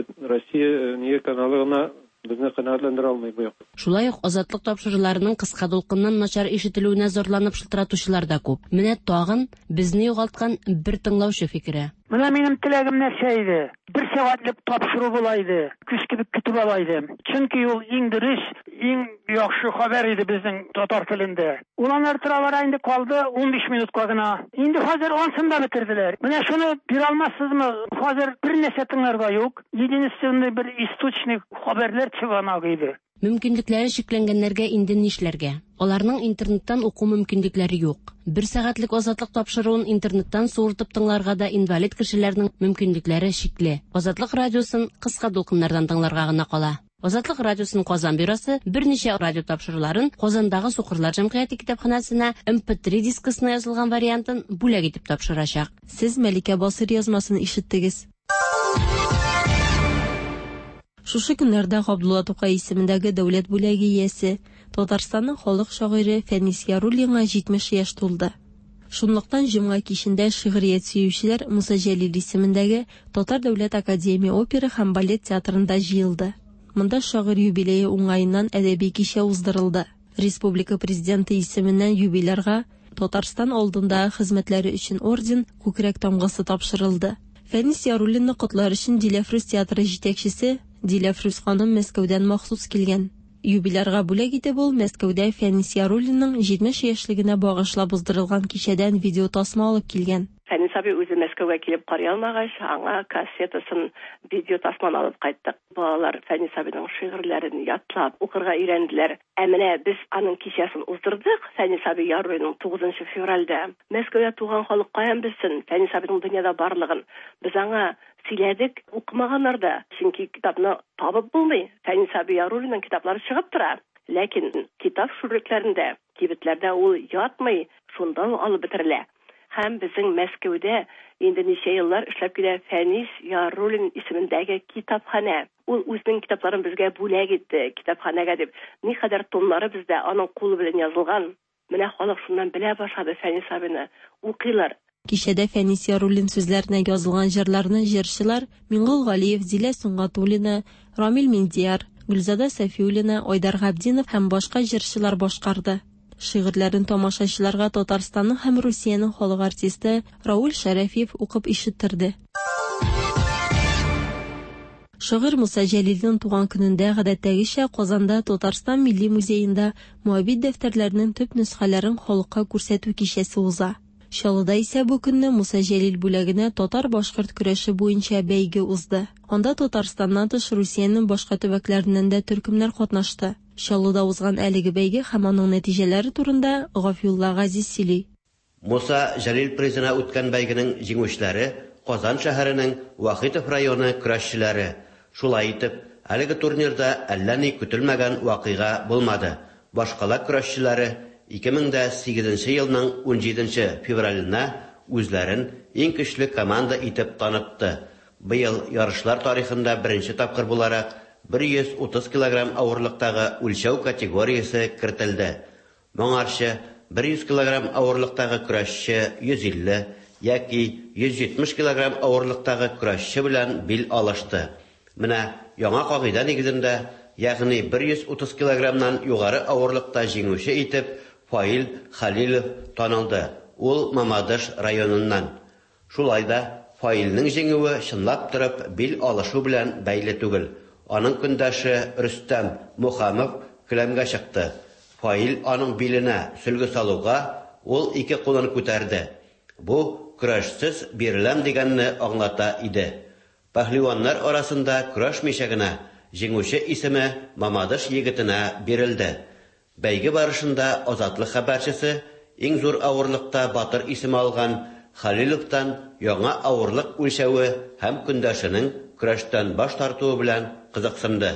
Россия нигә каналы гына безне канәгатьләндерә алмый бу. Шулай ук азатлык тапшыруларының кыска дулкыннан начар ишетелүенә зарланып шылтыратучылар да күп. Менә тагын безне югалткан бер тыңлаучы фикере. Менә минем теләгем нәрсә иде? Бер сәгатьлек тапшыру була иде. Күз кебек көтеп ала идем. Чөнки ул иң дөрес, иң яхшы хәбәр иде безнең татар телендә. Уланар торалар инде калды он биш минутка гына. Инде хәзер ансында бетерделәр. Менә шуны бир алмассызмы? Хәзер бер нәрсә тыңларга юк. Единственный бер источник хәбәрләр чыгана иде. Мөмкинлекләре шикләнгәннәргә инде нишләргә? Аларның интернеттан уку мөмкинлекләре юк. Бер сәгатьлек азатлык тапшыруын интернеттан суыртып тыңларга да инвалид кешеләрнең мөмкинлекләре шикле. Азатлык радиосын кыска дулкыннардан тыңларга гына кала. Азатлык радиосының Казан бюросы берничә радио тапшыруларын Казандагы Сукырлар җәмгыяте китапханәсенә эм пэ три дискысына язылган вариантын бүләк итеп тапшырачак. Сез Мәликә Басыр язмасын ишеттегез. Шушы көннәрдә Габдулла Тукай исемендәге дәүләт бүләге иясе Татарстанның халык шагыйре Фәнис Яруллинга җитмеш яшь тулды. Шунлыктан җомга кичендә шигърият сөючеләр Муса Җәлил исемендәге Татар дәүләт академия опера һәм балет театрында җыелды. Монда шагыйрь юбилее уңаеннан әдәби кичә уздырылды. Республика президенты исеменнән юбилярга Татарстан алдындагы хезмәтләре өчен орден, күкрәк тамгасы тапшырылды. Фәнис Яруллинны котлар өчен Диләфрүз театры җитәкчесе Диләфрүз ханым Мәскәүдән махсус килгән. Юбилярга бүләк итеп ул Мәскәүдә Фәнис Яруллинның җитмеш яшьлегенә багышлап уздырылган кичәдән видео тасма алып килгән. Фәнис абый үзе Мәскәүгә килеп карый алмагач, аңа кассетасын, видео тасманы алып кайттык. Балалар Фәнис абыйның шигырьләрен ятлап укырга өйрәнделәр. Ә менә без аның кичәсен уздырдык. Фәнис абый Яруллинның тугызынчы февральдә. Мәскәүдә туган халык каян белсен Фәнис абыйның дөньяда барлыгын. Без аңа сөйләдек, укымаганнар да. Чөнки китапны табып булмый. Фәни Саби Яруллинның китаплары чыгып тора. Ләкин китап шүрекләрендә, кибетләрдә ул ятмый, шунда алып бетерелә. Һәм безнең Мәскәүдә инде ничә еллар эшләп килә Фәнис Яруллин исемендәге китапханә. Ул үзенең китапларын безгә бүләк итте, китапханәгә дип. Никадәр томнары бездә аның кулы белән язылган. Менә халык шуннан белә башлады Фәнис абыйны. Укыйлар. Кичәдә Фәнис Яруллин сүзләренә язылган җырларны җырчылар Миңгол Галиев, Зилә Сунгатуллина, Рамил Миндияр, Гөлзада Сафиуллина, Айдар Габдинов һәм башка җырчылар башкарды. Шигырьләрен тамашачыларга Татарстанның һәм Русиянең халык артисты Рауль Шәрәфиев укып ишеттерде. Шагыйрь Муса Җәлилнең туган көнендә гадәттәгечә Казанда Татарстан Милли музеенда муабит дәфтәрләренең төп нөсхәләрен халыкка күрсәтү кичәсе уза. Чаллыда исә бу көнне Муса Җәлил бүләгенә татар-башкорт көрәше буенча бәйге узды. Анда Татарстаннан тыш Русиянең башка төбәкләреннән дә төркемнәр катнашты. Чаллыда узган әлеге бәйге һәм аның нәтиҗәләре турында Гафиулла Газиз сөйли. Муса Җәлил призына үткән бәйгенең җиңүчеләре Казан шәһәренең Вахитов районы көрәшчеләре. Шулай итеп, әлеге турнирда әллә ни көтелмәгән вакыйга булмады. Башкала көрәшчеләре ике мең сигезенче елның ун җиденче февралендә үзләрен иң көчле команда итеп танытты. Быел ярышлар тарихында беренче тапкыр буларак бер йөз утыз килограмм авырлыктагы үлчәү категориясе кертелде. Моңарчы бер йөз килограмм авырлыктагы көрәшче йөз илле яки йөз җитмеш килограмм авырлыктагы көрәшче белән бил алышты. Менә яңа кагыйдә нигезендә, ягъни бер йөз утыз килограммнан югары авырлыкта җиңүче итеп Фаил Халилов танылды. Ул Мамадыш районыннан. Шулай да Фаилның җиңүе чынлап торып бил алышу белән бәйле түгел. Аның көндәше Рөстәм Мөхәммәв келәмгә чыкты. Фаил аның биленә сөлге салуга ул ике кулын күтәрде. Бу көрәшсез биреләм дигәнне аңлата иде. Пәһлеваннар арасында көрәшмичә генә җиңүче исеме Мамадыш егетенә бирелде. Бәйге барышында Азатлык хәбәрчесе иң зур авырлыкта батыр исеме алган Халиловтан яңа авырлык үлчәве һәм көндәшенең көрәштән баш тартуы белән кызыксынды.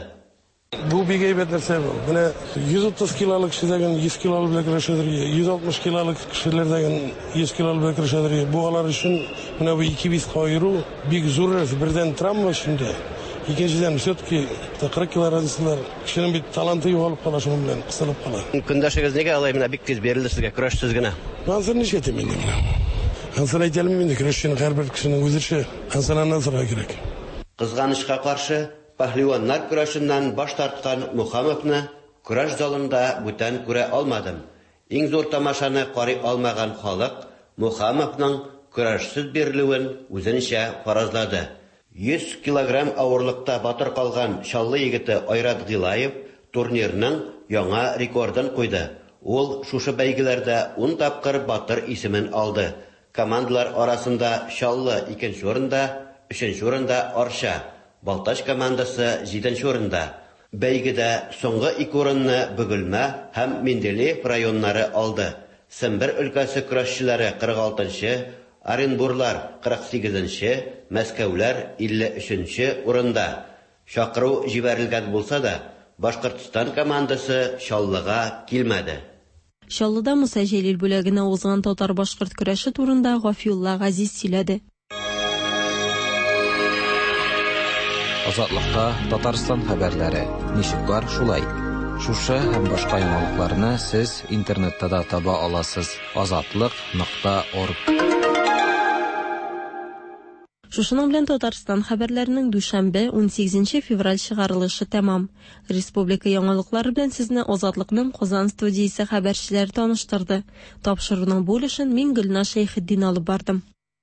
Бу бик әйбәт нәрсә бу. Менә йөз утыз килолык кешедәген йөз килолык белән көрәшәдер, йөз алтмыш килолык кешеләрдәген йөз килолык белән көрәшәдер. Бу алар өчен менә бу ике веска айыру бик зур бердән травма өчендә. Икенчедән все-таки кырык килограммлар кешенең бит таланты югалып кала, шуның белән кысылып кала. Көндәшегез нигә алай менә бик тиз бирелде сезгә көрәшсез генә? Хәзер ничә тәмин менә. Хәзер әйтәлмим инде, көрәшченең һәрбер кешенең үзеше ансананнан сорау кирәк. Кызганычка каршы, пәһлеваннар көрәшеннән баш тарткан Мөхәммәвне көрәш залында бүтән күрә алмадым. Иң зур тамашаны карый алмаган халык Мөхәммәвнең көрәшсез бирелүен үзенчә фаразлады. йөз килограмм авырлыкта батыр калган Чаллы егете Айрат Гилаев турнирның яңа рекордын куйды. Ул шушы бәйгеләрдә ун тапкыр батыр исемен алды. Командалар арасында Чаллы икенче урында, өченче урында Арча, Балтач командасы җиденче урында. Бәйгедә соңгы ике урынны Бөгелмә һәм Менделеев районнары алды. Сембер өлкәсе көрәшчеләре кырык алтынчы, Оренбурлар кырык сигезенче, Мәскәүләр илле өченче урында. Шакыру җибәрелгән булса да, Башкортстан командасы Чаллыга килмәде. Чаллыда Муса Җәлил бүләгенә узган татар-башкорт көрәше турында Гафиулла Газиз сөйләде. Азатлыкта Татарстан хәбәрләре. Ничек бар шулай? Шушы һәм башка яңалыкларны сез интернетта да таба аласыз. азатлык нокта орг. Шушының белән Татарстан хәбәрләренең дүшәмбе ун сигезенче февраль чыгарылышы тәмам. Республика яңалыклары белән сезне Азатлыкның Казан студиясе хәбәрчеләре таныштырды. Тапшыруның бу өлешен мин Гөлна Шәйхетдин алып бардым.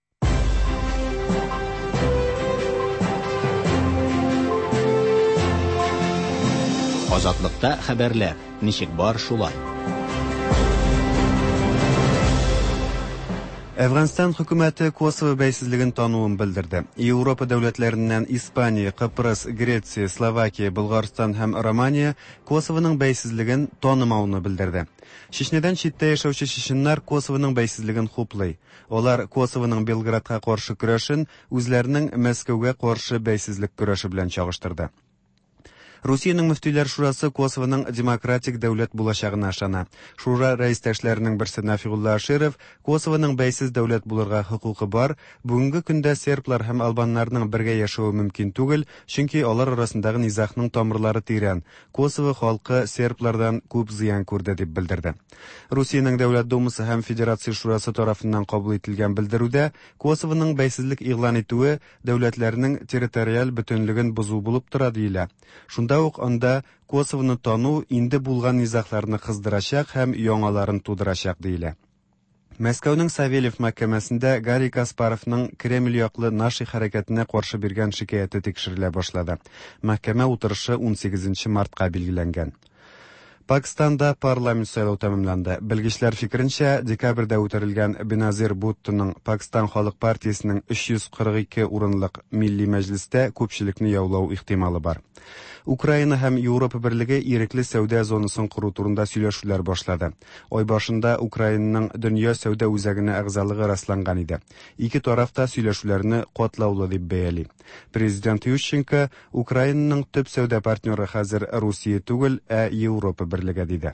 Азатлыкта хәбәрләр. Ничек бар шулай? Әфганстан хөкүмәте Косово бәйсезлеген тануын белдерде. Европа дәүләтләреннән Испания, Кыпрыс, Греция, Словакия, Булгарстан һәм Романия Косовоның бәйсезлеген танымауны белдерде. Чечнядан читтә яшәүче чеченнар Косовоның бәйсезлеген хуплый. Олар Косовоның Белградка каршы көрәшен үзләренең Мәскәүгә каршы бәйсезлек көрәше белән чагыштырды. Русиянең мөфтиләр шурасы Косовоның демократик дәүләт булачагына ышана. Шура рәистәшләренең берсе Нафигулла Аширов Косовоның бәйсез дәүләт булырга хукукы бар, бүгенге көндә серблар һәм албаннарның бергә яшәүе мөмкин түгел, чөнки алар арасындагы низахның тамырлары тирән. Косово халкы серблардан күп зыян күрде дип белдерде. Русиянең дәүләт думасы һәм федерация шурасы тарафыннан кабул ителгән белдерүдә Косовоның бәйсезлек игълан итүе дәүләтләрнең территориаль бөтенлеген бозу булып тора диелә. Шунда ук анда Косовоны тану инде булган низахларны кыздырачак һәм яңаларын тудырачак диелә. Мәскәүнең Савельев мәхкәмәсендә Гарри Каспаровның Кремль яклы наши хәрәкәтенә каршы биргән шикаяте тикшерелә башлады. Мәхкәмә утырышы ун сигезенче мартка билгеләнгән. Пакистанда парламент сайлау тәмамланды. Белгечләр фикеренчә, декабрьдә үткәрелгән Беназир Буттоның Пакистан халык партиясенең өч йөз кырык ике урынлык милли мәҗлестә күпчелекне яулау ихтималы бар. Украина һәм Европа берлеге ирекле сәүдә зонасын кору турында сөйләшүләр башлады. Ай башында Украинаның дөнья сәүдә үзәгенә әгъзалыгы расланган иде. Ике тараф та сөйләшүләрне катлаулы дип бәяли. Президент Ющенко Украинаның төп сәүдә партнеры хәзер Русия түгел, ә Европа берлеге диде.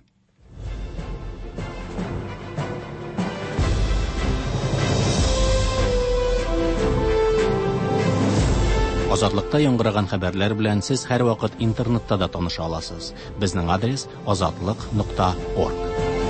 Азатлыкта яңгыраган хәбәрләр белән сез һәр вакыт интернетта да таныша аласыз. Безнең адрес азатлык нокта орг.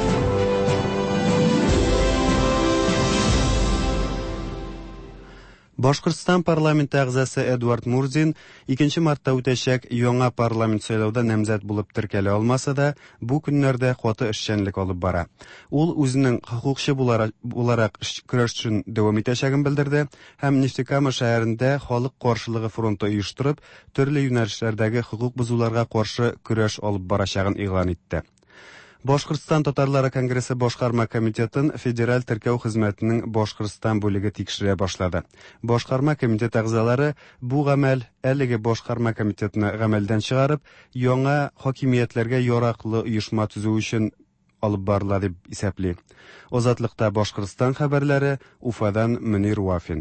Башкортстан парламенты әгъзасы Эдуард Мурзин икенче мартта үтәчәк яңа парламент сайлауда намзәт булып теркәлә алмаса да, бу көннәрдә каты эшчәнлек алып бара. Ул үзенең хукукчы буларак көрәшен дәвам итәчәген белдерде һәм Нефтекама шәһәрендә халык каршылыгы фронты оештырып, төрле юнәлешләрдәге хукук бозуларга каршы көрәш алып барачагын игълан итте. Башкортстан татарлары конгрессы башкарма комитетын федераль теркәү хезмәтенең Башкортстан бүлеге тикшерә башлады. Башкарма комитет әгъзалары бу гамәл әлеге башкарма комитетны гамәлдән чыгарып, яңа хакимиятләргә яраклы оешма төзү өчен алып барыла дип исәпли. Азатлыкта Башкортстан хәбәрләре, Уфадан Мөнир Вафин.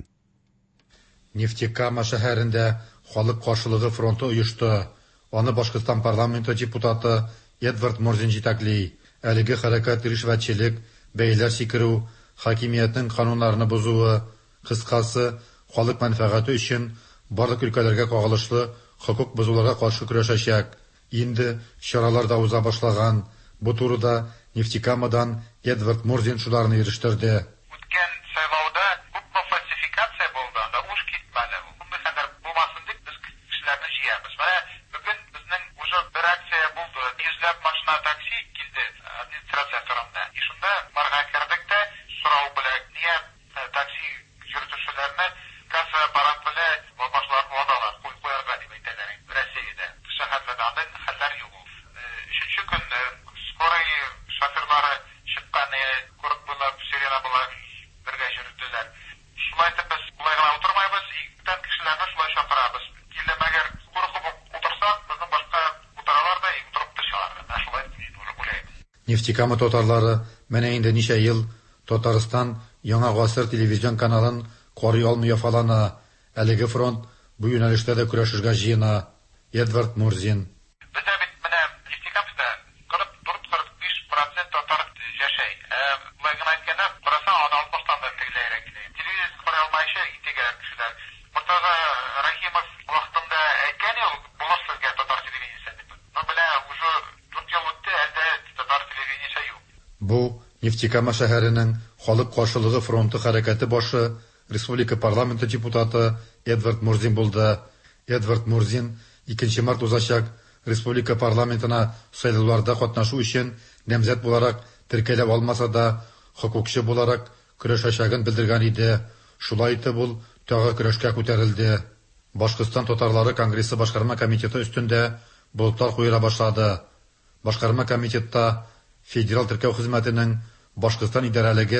Нефтекама шәһәрендә халык каршылыгы фронты оешты. Аны Башкортстан парламенты депутаты Эдвард Мурзин җитәкли. Әлеге хәрәкәт ришвәтчелек, бәйләр сикерү, хакимиятның кануннарны бозуы, кыскасы, халык мәнфәгате өчен барлык өлкәләргә кагылышлы хукук бозуларга каршы көрәшәчәк. Инде чаралар да уза башлаган. Бу турыда Нефтекамадан Эдвард Мурзин шуларны ирештерде. Үткән сайлауда күпме фальсификация булды, анда уш китмәде. Бу хәзер булмасын дип без кешеләрне җыябыз. Менә бүген безнең уже бер акция булды. Йөзләп машина такси килде администрация тарафында. И шунда барга кердек тә сорау белән, нигә такси йөртүчеләрне касса аппарат белән башлап вадалар куярга дип әйтәләр. Россиядә шәһәрләрдә андай хәлләр юк. Өченче көн скорый шоферлары чыккан, курык булып, сирена булып бергә йөртәләр. Шулай итеп без булай гына утырмайбыз, иктән кешеләрне шулай чакырабыз. Килмәгәр куркып утырсак, безнең башка утыралар да утырып төшәләр. Шулай дип Нефтекама татарлары менә инде ничә ел Татарстан яңа гасыр телевизион каналын карый алмый яфалана. Әлеге фронт бу юнәлештә дә көрәшергә җыена. Эдвард Мурзин. Бездә бит менә Нефтекамада кырык дүрт - кырык биш процент татар яшәй. Булай гына әйткәндә, карасаң аны Алмаштан да тегеләрәк килә. Телевизор карый алмайчы итегәр кешеләр. Муртаза Рахимов вакытында әйткән ул булыр сезгә татар телевидениесе дип. Но белә уже дүрт ел үтте, әлдә татар телевидениесе юк. Бу Нефтекама шәһәренең халык каршылыгы фронты хәрәкәте башы республика парламенты депутаты Эдвард Мурзин булды. Эдвард Мурзин икенче март узачак республика парламентына сайлауларда катнашу өчен намзәт буларак теркәлеп алмаса да, хукукчы буларак көрәшәчәген белдергән иде. Шулай итеп ул тагы көрәшкә күтәрелде. Башкортстан татарлары конгрессы башкарма комитеты өстендә болытлар куера башлады. Башкарма комитетта федераль теркәү хезмәтенең Башкортстан идарәлеге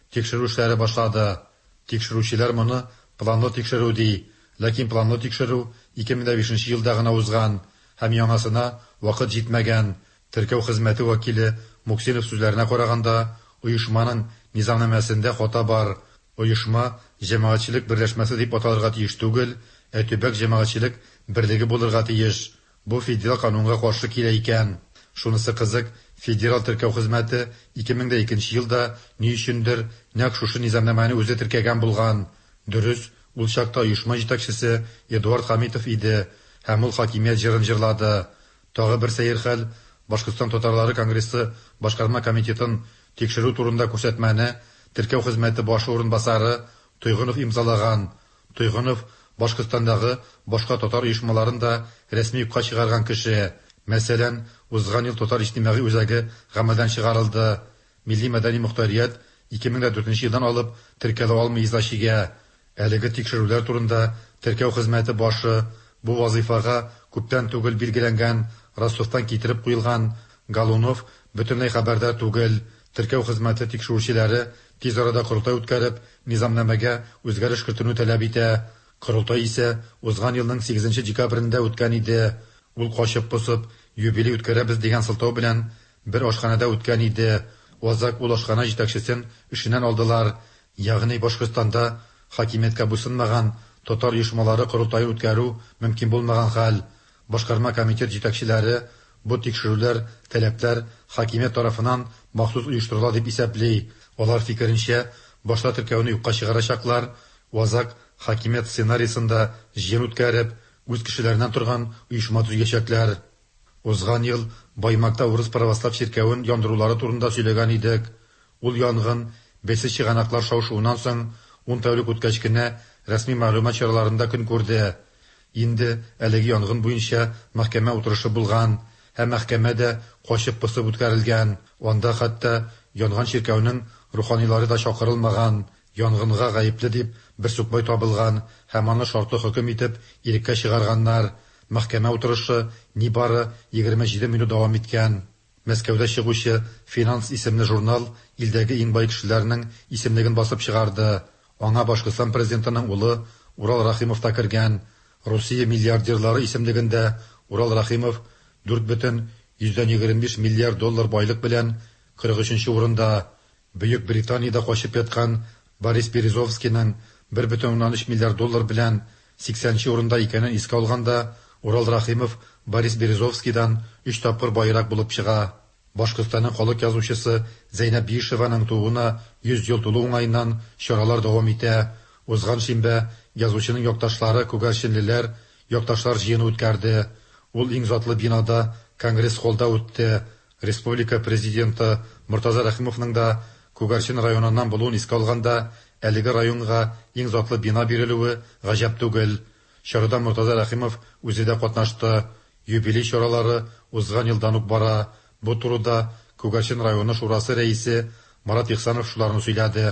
тикшерү эшләре башлады. Тикшерүчеләр моны планлы тикшерү ди, ләкин планлы тикшерү ике мең бишенче елда гына узган һәм яңасына вакыт җитмәгән. Теркәү хезмәте вәкиле Муксинов сүзләренә караганда, оешманың низамнамәсендә хата бар. Оешма җәмәгатьчелек берләшмәсе дип аталырга тиеш түгел, ә төбәк җәмәгатьчелек берлеге булырга тиеш. Бу федераль канунга каршы килә икән. Шунысы кызык, федераль теркәү хезмәте ике мең икенче елда ни өчендер нәкъ шушы низамнамәне үзе теркәгән булган. Дөрес, ул чакта оешма җитәкчесе Эдуард Хамитов иде, һәм ул хакимият җырын җырлады. Тагы бер сәер хәл, Башкортстан татарлары конгрессы башкарма комитетын тикшерү турында күрсәтмәне теркәү хезмәте башы урынбасары Тойгынов имзалаган. Тойгынов Башкортстандагы башка татар оешмаларын да рәсми юкка чыгарган кеше. Мәсәлән, узган ел татар иҗтимагый үзәге гамәлдән чыгарылды. Милли мәдәни мөхтәрият ике мең дүртенче елдан алып теркәлә алмый излашыга. Әлеге тикшерүләр турында теркәү хезмәте башы бу вазифага күптән түгел билгеләнгән Ростовтан китереп куелган Галунов бөтенләй хәбәрдар түгел. Теркәү хезмәте тикшерүчеләре тиз арада корылтай үткәреп, низамнамәгә үзгәреш кертүне таләп итә. Корылтай исә узган елның сигезенче декабрендә үткән иде. Ул качып посып, юбилей үткәрәбез дигән сылтау белән бер ашханада үткән иде. Вазак ул ашхана җитәкчесен эшеннән алдылар. Ягъни Башкортстанда хакимияткә буйсынмаган татар оешмалары корылтай үткәрү мөмкин булмаган хәл. Башкарма комитет җитәкчеләре бу тикшерүләр, таләпләр хакимият тарафыннан махсус оештырыла дип исәпли. Алар фикеренчә, башта теркәүне юкка чыгарачаклар, Вазак хакимият сценарийсында җыен үткәреп, үз кешеләреннән торган оешма төзегәчәкләр. Узган ел Баймакта урыс православ чиркәвен яндырулары турында сөйләгән идек. Ул янгын бәйсез чыганаклар шаушуыннан соң ун тәүлек үткәч кенә рәсми мәгълүмат чараларында көн күрде. Инде әлеге янгын буенча мәхкәмә утырышы булган һәм мәхкәмәдә качып посып үткәрелгән. Анда хәтта янган чиркәүнең руханилары да чакырылмаган. Янгынга гаепле дип бер сукбай табылган һәм аны шартлы хөкем итеп иреккә чыгарганнар. Мәхкәмә утырышы нибары егерме җиде минут дәвам иткән. Мәскәүдә чыгучы Финанс исемле журнал илдәге иң бай кешеләрнең исемлеген басып чыгарды. Аңа Башкортстан президентының улы Урал Рахимов та кергән. Россия миллиардерлары исемлегендә Урал Рахимов дүрт бөтен йөздән егерме биш миллиард доллар байлык белән кырык өченче урында. Бөек Британияда качып яткан Борис Березовскийның бер бөтен уннан өч миллиард доллар белән сиксәненче урында икәнен искә алганда, Урал Рахимов Борис Березовскийдан өч тапкыр байрак булып чыга. Башкортстанның халык язучысы Зәйнәп Биишеваның тууына йөз ел тулу уңаеннан чаралар дәвам итә. Узган шимбә язучының якташлары күгәрченлеләр якташлар җыены үткәрде. Ул иң затлы бинада Конгресс холлда үтте. Республика президенты Муртаза Рахимовның да Күгәрчен районыннан булуын искә алганда, әлеге районга иң затлы бина бирелүе гаҗәп түгел. Чарада Муртаза Рахимов үзе дә катнашты. Юбилей чаралары узган елдан ук бара. Бу турыда Күгәрчен районы шурасы рәисе Марат Ихсанов шуларны сөйләде.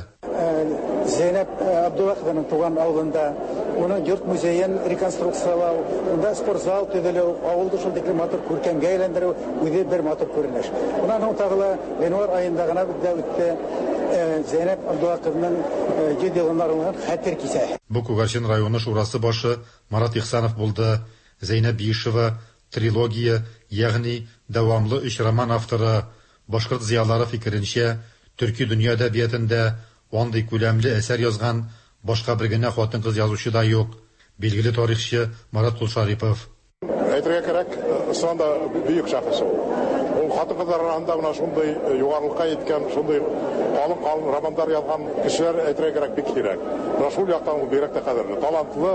Зәйнәп Абдуллахованың туган авылында уның йорт музейын реконструкциялау, унда спортзал төзелү, авылды шул тиклем матур күркәмгә әйләндерү үзе бер матур күренеш. Унан һуң тагы январь аенда гына бездә үтте Зәйнәп Абдуллахованың йөз елына арналган хәтер кисә. Бу Күгәрчен районы шурасы башы Марат Ихсанов булды. Зәйнәп Биишева трилогия, ягъни дәвамлы өч роман авторы. Башкорт зыялылары фикеренчә, төрки дөнья әдәбиятында андый күләмле әсәр язган башка бер генә хатын-кыз язучы да юк. Билгеле тарихчы Марат Кулшарипов. Әйтергә кирәк, сонда бөек шәхес ул. Ул хатын-кызлар арасында менә шундый югарылыкка җиткән, шундый калын-калын романнар язган кешеләр әйтергә кирәк бик кирәк. Менә шул яктан ул бигрәк тә кадерле, талантлы,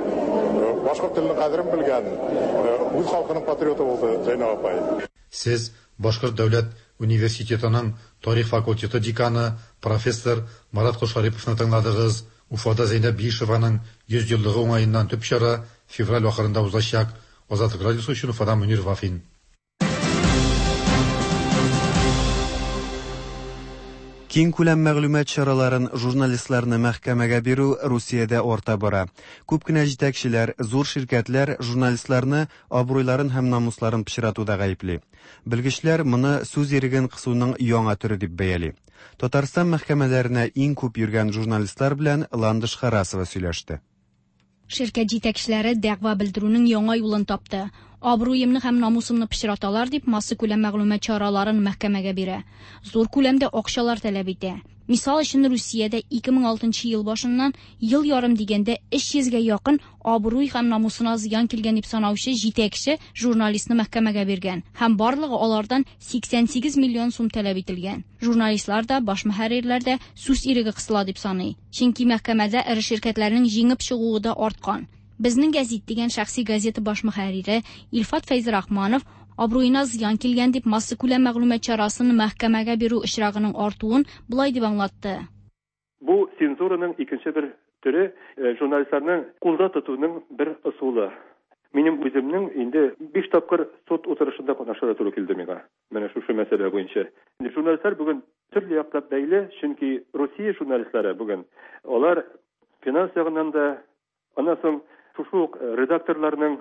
башкорт теленең кадерен белгән, үз халкының патриоты булды Зәйнәп апай. Сез Башкорт дәүләт университетының тарих факультеты деканы профессор Марат Кулшариповны тыңладыгыз. Уфада Зәйнәп Биишеваның йөз еллыгы уңаеннан төп чара февраль ахырында узачак. Азатлык радиосы өчен Уфадан Мөнир Вафин. Киң күләм мәгълүмат чараларын журналистларны мәхкәмәгә бирү Русиядә арта бара. Күп кенә җитәкчеләр, зур ширкәтләр журналистларны абруйларын һәм намусларын пычратуда гаепли. Белгечләр моны сүз иреген кысуның яңа түре дип бәяли. Татарстан мәхкәмәләренә иң күп йөргән журналистлар белән Ландыш Харасова сөйләште. Şirket җитәкчеләре дәгъва белдерүнең яңа юлын тапты. Абруемны һәм намусымны пычраталар дип масса күләм мәгълүмат чараларын мәхкәмәгә бирә. Зур күләмдә акчалар таләп итә. Мисал өчен Русиядә ике мең алтынчы ел башыннан ел ярым дигәндә өч йөзгә якын абруй һәм намусына зыян килгән дип санаучы җитәкче журналистны мәхкәмәгә биргән һәм барлыгы алардан сиксән сигез миллион сум таләп ителгән. Журналистлар да, баш мөхәррирләр дә сүз иреге кысыла дип саный. Чөнки мәхкәмәдә ире ширкәтләрнең җиңеп чыгуы да арткан. Безнең гәзит дигән шәхси газета баш мөхәррире Илфат Фәйзрахманов абруйына зыян килгән дип масса күләм мәгълүмат чарасын мәхкәмәгә бирү очрагының артуын булай дип аңлатты. Бу цензураның икенче бер төре, журналистларның кулда тотуның бер ысулы. Минем үземнең инде биш тапкыр суд утырышында катнашырга туры килде миңа. Менә шушы мәсьәлә буенча. Журналистлар бүген төрле яклап бәйле, чөнки Россия журналистлары бүген алар финанс ягыннан да, аннан соң шушы редакторларның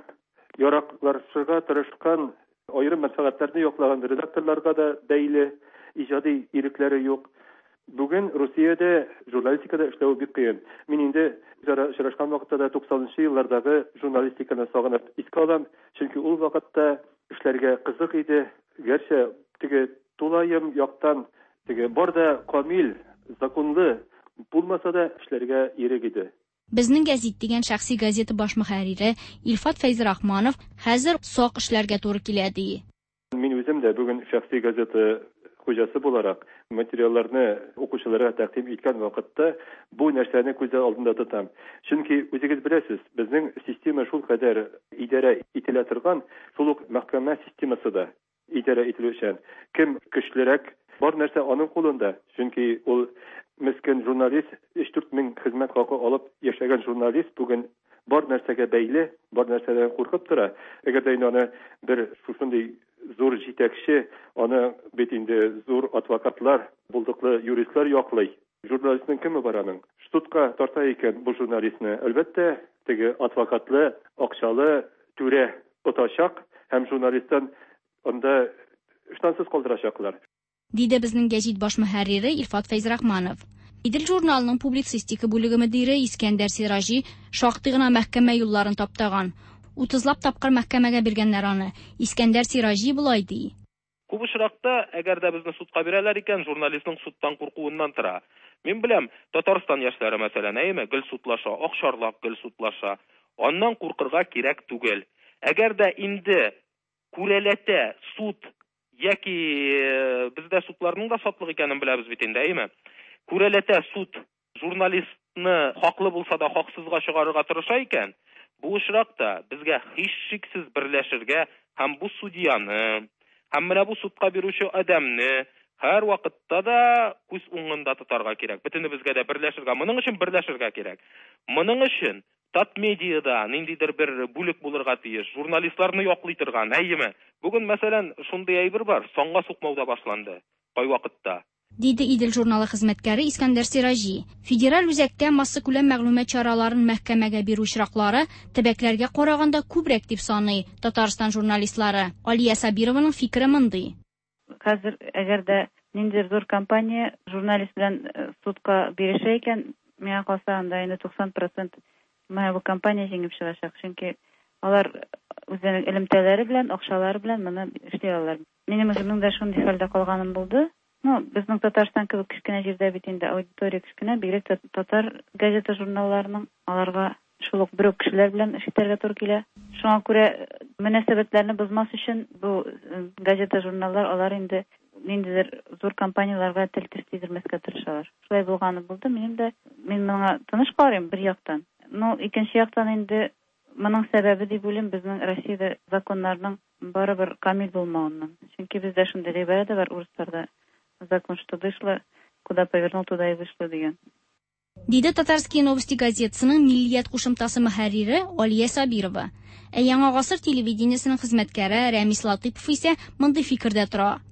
яраклашырга тырышкан аерым мәнфәгатьләрне яклаган редакторларга да бәйле, иҗади ирекләре юк. Бүген Русиядә журналистикада эшләү бик кыен. Мин инде очрашкан вакытта да туксанынчы еллардагы журналистиканы сагынып искә алам, чөнки ул вакытта эшләргә кызык иде. Гәрчә теге тулаем яктан теге барда камил, законлы булмаса да эшләргә ирек иде. Безнең гәзит дигән шәхси газета баш мөхәррире Илфат Фәйзрахманов хәзер сак эшләргә туры килә ди. Мин үзем дә бүген шәхси газета хуҗасы буларак материалларны укучыларга тәкъдим иткән вакытта бу нәрсәне күз алдында тотам. Чөнки үзегез беләсез, безнең система шул кадәр идарә ителә торган, шул ук мәхкәмә системасы да идарә ителүчән. Кем көчлерәк, бар нәрсә аның кулында. Чөнки ул мескен журналист, өч дүрт мең хезмәт хакы алып яшәгән журналист бүген бар нәрсәгә бәйле, бар нәрсәдән куркып тора. Әгәр дә аны бер шушындый зур җитәкче, аны бит инде зур адвокатлар, булдыклы юристлар яклый. Журналистның кеме бар аның? Судка тарта икән бу журналистны. Әлбәттә, теге адвокатлы, акчалы түрә отачак һәм журналисттан анда штансыз калдырачаклар. Диде безнең гәзит баш мөхәррире Илфат Фәйзрахманов. Идел журналының публицистика бүлеге мөдире Искәндәр Сиражи шактый гына мәхкәмә юлларын таптаган. утызлап тапкыр мәхкәмәгә биргәннәр аны. Искәндәр Сиражи булай ди. Күп очракта, әгәр дә безне судка бирәләр икән, журналистның судтан куркуыннан тора. Мин беләм, Татарстан яшьләре мәсәлән, әйме, гел судлаша, акчарлак гел судлаша. Аннан куркырга кирәк түгел. Әгәр дә инде күрәләтә суд яки бездә судларның да сатлык икәнен беләбез бит инде, әйме. Күрәләтә суд журналистны хаклы булса да хаксызга чыгарырга тырыша икән, бу очракта безгә һичшиксез берләшергә һәм бу судьяны, һәм менә бу судка бирүче адәмне һәр вакытта да күз уңында тотарга кирәк. Бөтенебезгә дә берләшергә, моның өчен берләшергә кирәк. Моның өчен Татмедиада ниндидер бер бүлек булырга тиеш, журналистларны яклый торган, әйеме. Бүген мәсәлән шундый әйбер бар, санга сукмауда башланды. Кай вакытта? Диде Идел журналы хезмәткәре Искәндәр Сиражи. Федераль үзәктә масса күләм мәгълүмат чараларын мәхкәмәгә бирү очраклары төбәкләргә караганда күбрәк дип саный Татарстан журналистлары. Алия Сабированың фикере мондый. Хәзер әгәр дә ниндидер зур компания журналист белән судка бирешә икән, миңа калса анда инде туксан процент менә бу компания җиңеп чыгачак. Чөнки алар үзенең элемтәләре белән, акчалары белән моны эшли алалар. Минем үземнең дә шундый хәлдә калганым булды. Ну, безнең Татарстан кебек кичкенә җирдә бит инде аудитория кичкенә, бигрәк татар газета журналларының аларга шул ук бер кешеләр белән эш итәргә туры килә. Шуңа күрә мөнәсәбәтләрне бозмас өчен бу газета журналлар алар инде ниндидер зур компанияларга тел тидермәскә тырышалар. Шулай булганы булды. Минем дә мин моңа тыныш карыйм бер яктан. Ну, икенче яктан инде моның сәбәбе дип уйлыйм безнең Россиядә законнарның барыбер камил булмавыннан. Чөнки бездә шундый гыйбарә бар урысларда. Закон, что дышло, куда повернул, туда и вышло дигән. Диде Татарские новости газетасының миллият кушымтасы мөхәррире Алия Сабирова. Ә Яңа гасыр телевидениесенең хезмәткәре Рәмис Латыйпов исә мондый фикердә тора.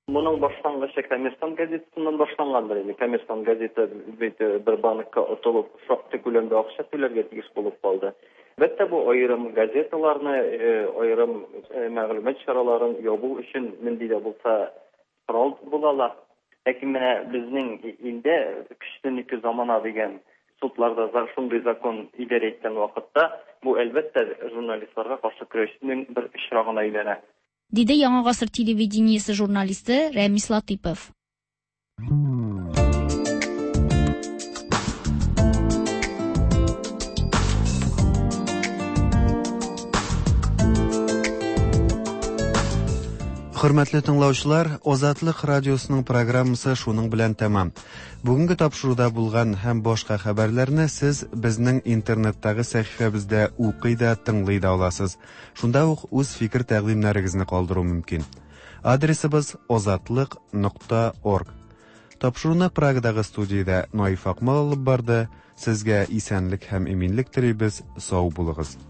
Моның башлангычы Коммерсант газетасыннан башлангандыр. Инде Коммерсант газеты бер банкка отылып, шактый күләмдә акча түләргә тиеш булып калды. Бәттә бу аерым газеталарны, аерым мәгълүмат чараларын ябу өчен нинди дә булса сорау булалар. Ләкин менә безнең илдә көчле ике замана дигән судларда шундый закон идарә иткән вакытта бу әлбәттә журналистларга каршы көрәшнең бер очрагына әйләнә. Диде Яңа гасыр телевидениесе журналисты Рәмис Латипов. Хөрмәтле тыңлаучылар, Азатлык радиосының программасы шуның белән тәмам. Бүгенге тапшыруда булган һәм башка хәбәрләрне сез безнең интернеттагы сәхифәбездә укый да, тыңлый да аласыз. Шунда ук үз фикер тәкъдимнәрегезне калдыру мөмкин. Адресыбыз азатлык нокта орг. Тапшыруны Прагадагы студиядә Наиф Акмал алып барды. Сезгә исәнлек һәм иминлек телибез. Сау булыгыз.